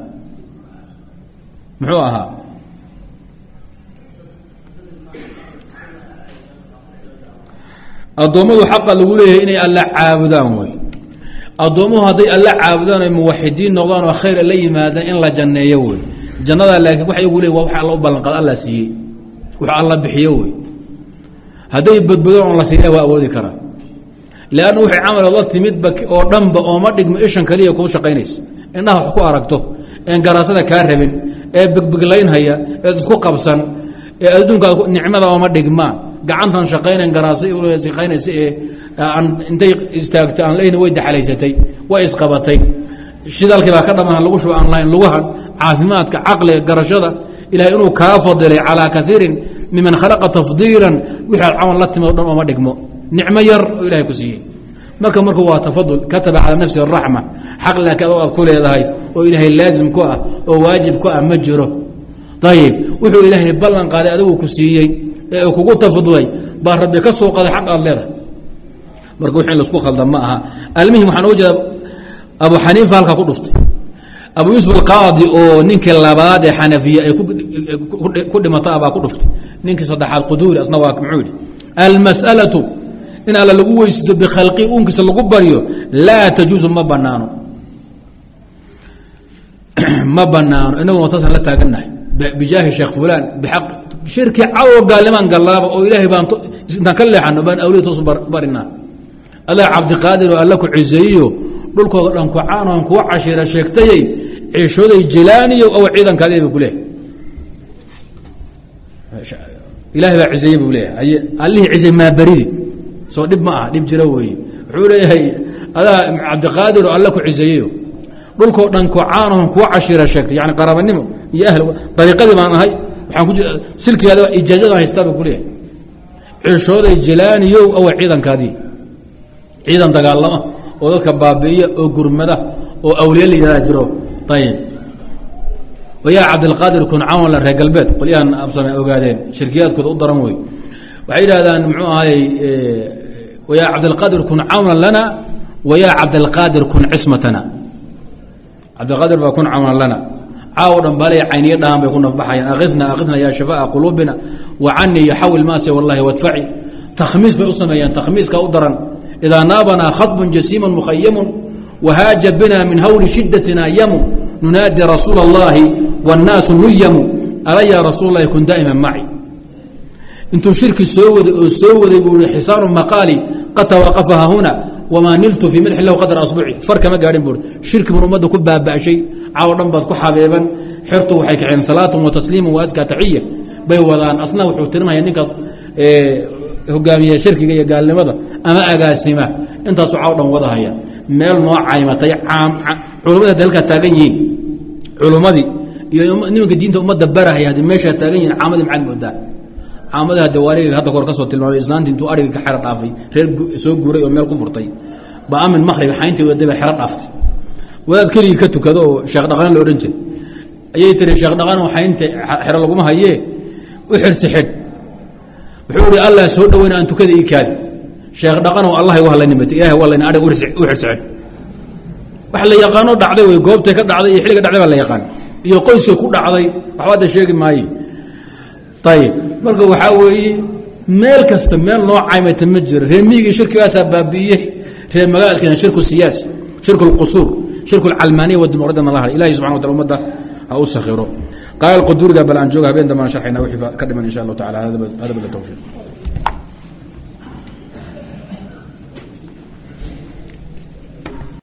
muxuu ahaa adoomadu xaq lagu leeyahay inay Allah caabudaan way adoomuhu haday alla caabudaan ay muwaxidiin noqdaan oo khayr la yimaadaan in la janneeyo way jannada laakiin waxa igu leeyahay waxa Allah u ballan qaad Allah siiyay waxa Allah bixiyo way haday badbadaan la siiyay waa awoodi kara laana waxa amal Allah timid bak oo dhanba oo ma dhigmo ishan kaliya ku shaqeynaysa inaha wax ku aragto in garaasada ka rabin ee bagbaglayn haya ee isku qabsan ee adduunka nicmada oo ma dhigma gacantan shaqeynaan garaasay oo shaqeynaysa ee intay istaagtay aan leeyna way dhaxalaysatay way isqabatay shidalkii baa ka dhamaan lagu shubo aan laan lagu had caafimaadka aqliga garashada ilaahay inuu ka fadilay ala kathirin miman khalaqa tafdilan wixii amal la timo dhan oo ma dhigmo nicmo yar oo ilaahay ku siiyay marka marka waa tafadul kataba ala nafsi arrahma xaq la ka wad ku leedahay oo ilaahay laazim ku ah oo waajib ku ah ma jiro tayib wuxuu ilaahay ballan qaaday adigu ku siiyay ee kugu tafadulay baa rabbi ka soo qaday xaq aad leedahay marka wixii la isku khaldan ma aha almuhim waxaan u jeedaa Abu Hanifa halka ku dhuftay Abu Yusuf al-Qadi oo ninkii labaad ee Hanafiya ay ku dhimata aba ku dhuftay ninkii saddexaad quduri asna waa kamcuudi al-mas'alatu in ala lagu weysto bi khalqi unkisa lagu bariyo la tajuzu ma banaano ma banaano inagu watasan la taaganahay bijaahi sheekh fulan bihaq shirki aw galiman galaba oo ilaahay baan inta ka leexano baan awliyadu barina Allah Abd Qadir oo Allah ku ciiseeyo dhulkooda dhan ku caanaan ku cashira sheegtay ciishooday jilaaniyo oo ciidan kaleeyay ku leeyahay ilaahay baa ciiseeyay buu leeyahay Allah ciisay ma baridi soo dib ma ah dib jira weey wuxuu leeyahay Allah Abd Qadir oo Allah ku ciiseeyo dhulkooda dhan ku caanaan ku cashira sheegtay yaani qarabanimo iyo ahli dariiqadii baan ahay waxaan ku silkiyaada ijaazada haystaa ku leeyahay ciishooday jilaaniyo oo ciidan kaadii ciidan dagaalama oo dadka baabiiya oo gurmada oo awliya la jiro tayib waya Abd al-Qadir kun aawon la reegalbeed qoliyan absame ogaadeen shirkiyadkooda u daran way waxay yiraahdaan muxuu ahay waya Abd al-Qadir kun aawon lana waya Abd al-Qadir kun ismatana Abd al-Qadir ba kun aawon lana عاودا بالي عيني دام بيكون نفبحين أغثنا أغثنا يا شفاء قلوبنا وعني يحول ماسي والله وادفعي تخميس بأسميان تخميس كأدرا إذا نابنا خطب جسيم مخيم وهاج بنا من هول شدتنا يم ننادي رسول الله والناس نيم ألا يا رسول الله يكون دائما معي انتم شرك السود السود يقول حصار مقالي قد توقفها هنا وما نلت في ملح له قدر أصبعي فرق ما قاعدين بقول شرك من أمده كبها بأشي عاودن بad ku xabeeban xirtu waxay kaceen salaatu wa tasliimu wa aska tahiya bay wadaan asna wuxuu tirmaya ninka ee hogaamiye shirkiga iyo gaalnimada ama agaasima intaas waxa dhan wada haya meel noo caymatay caam culimada dalka taagan yihiin culimadii iyo nimanka diinta umada barahaya hadii meesha taagan yihiin caamadi macad moodaa caamadaha dawaariga hadda kor ka soo tilmaamay islaantii intuu ariga ka xira dhaafay reer soo guuray oo meel ku furtay ba amin maghrib xayntii wadada xira dhaaftay wadaad kaliya ka tukado sheekh dhaqan la oran jiray ayay tiri sheekh dhaqan waxa inta xira lagu ma hayee u xirsi xid wuxuu ri Allah soo dhaweena aan tukada ii kaadi sheekh dhaqanoo allah igu hadlaynimata ilahay waa layna adhig u xirsicin wax la yaqaano dhacday wey goobtay ka dhacday iyo xilliga dhacday baa la yaqaan iyo qoyskay ku dhacday waxba hadda sheegi maaye ayib marka waxaa weeye meel kasta meel noo caymata ma jiro reer miyigii shirkigaasaa baabi'iyey reer magaalkiina shirku siyaasi shirku اlqusuur shirku اlcalmaaniya wadimuqradia nala ha ilahi subxana wa tala ummadda ha u sakhiro qaala quduriga bal aan jooga habeen dambaan sharxayna wixii ka dhiman insha allahu tacala hada bila tawfiiq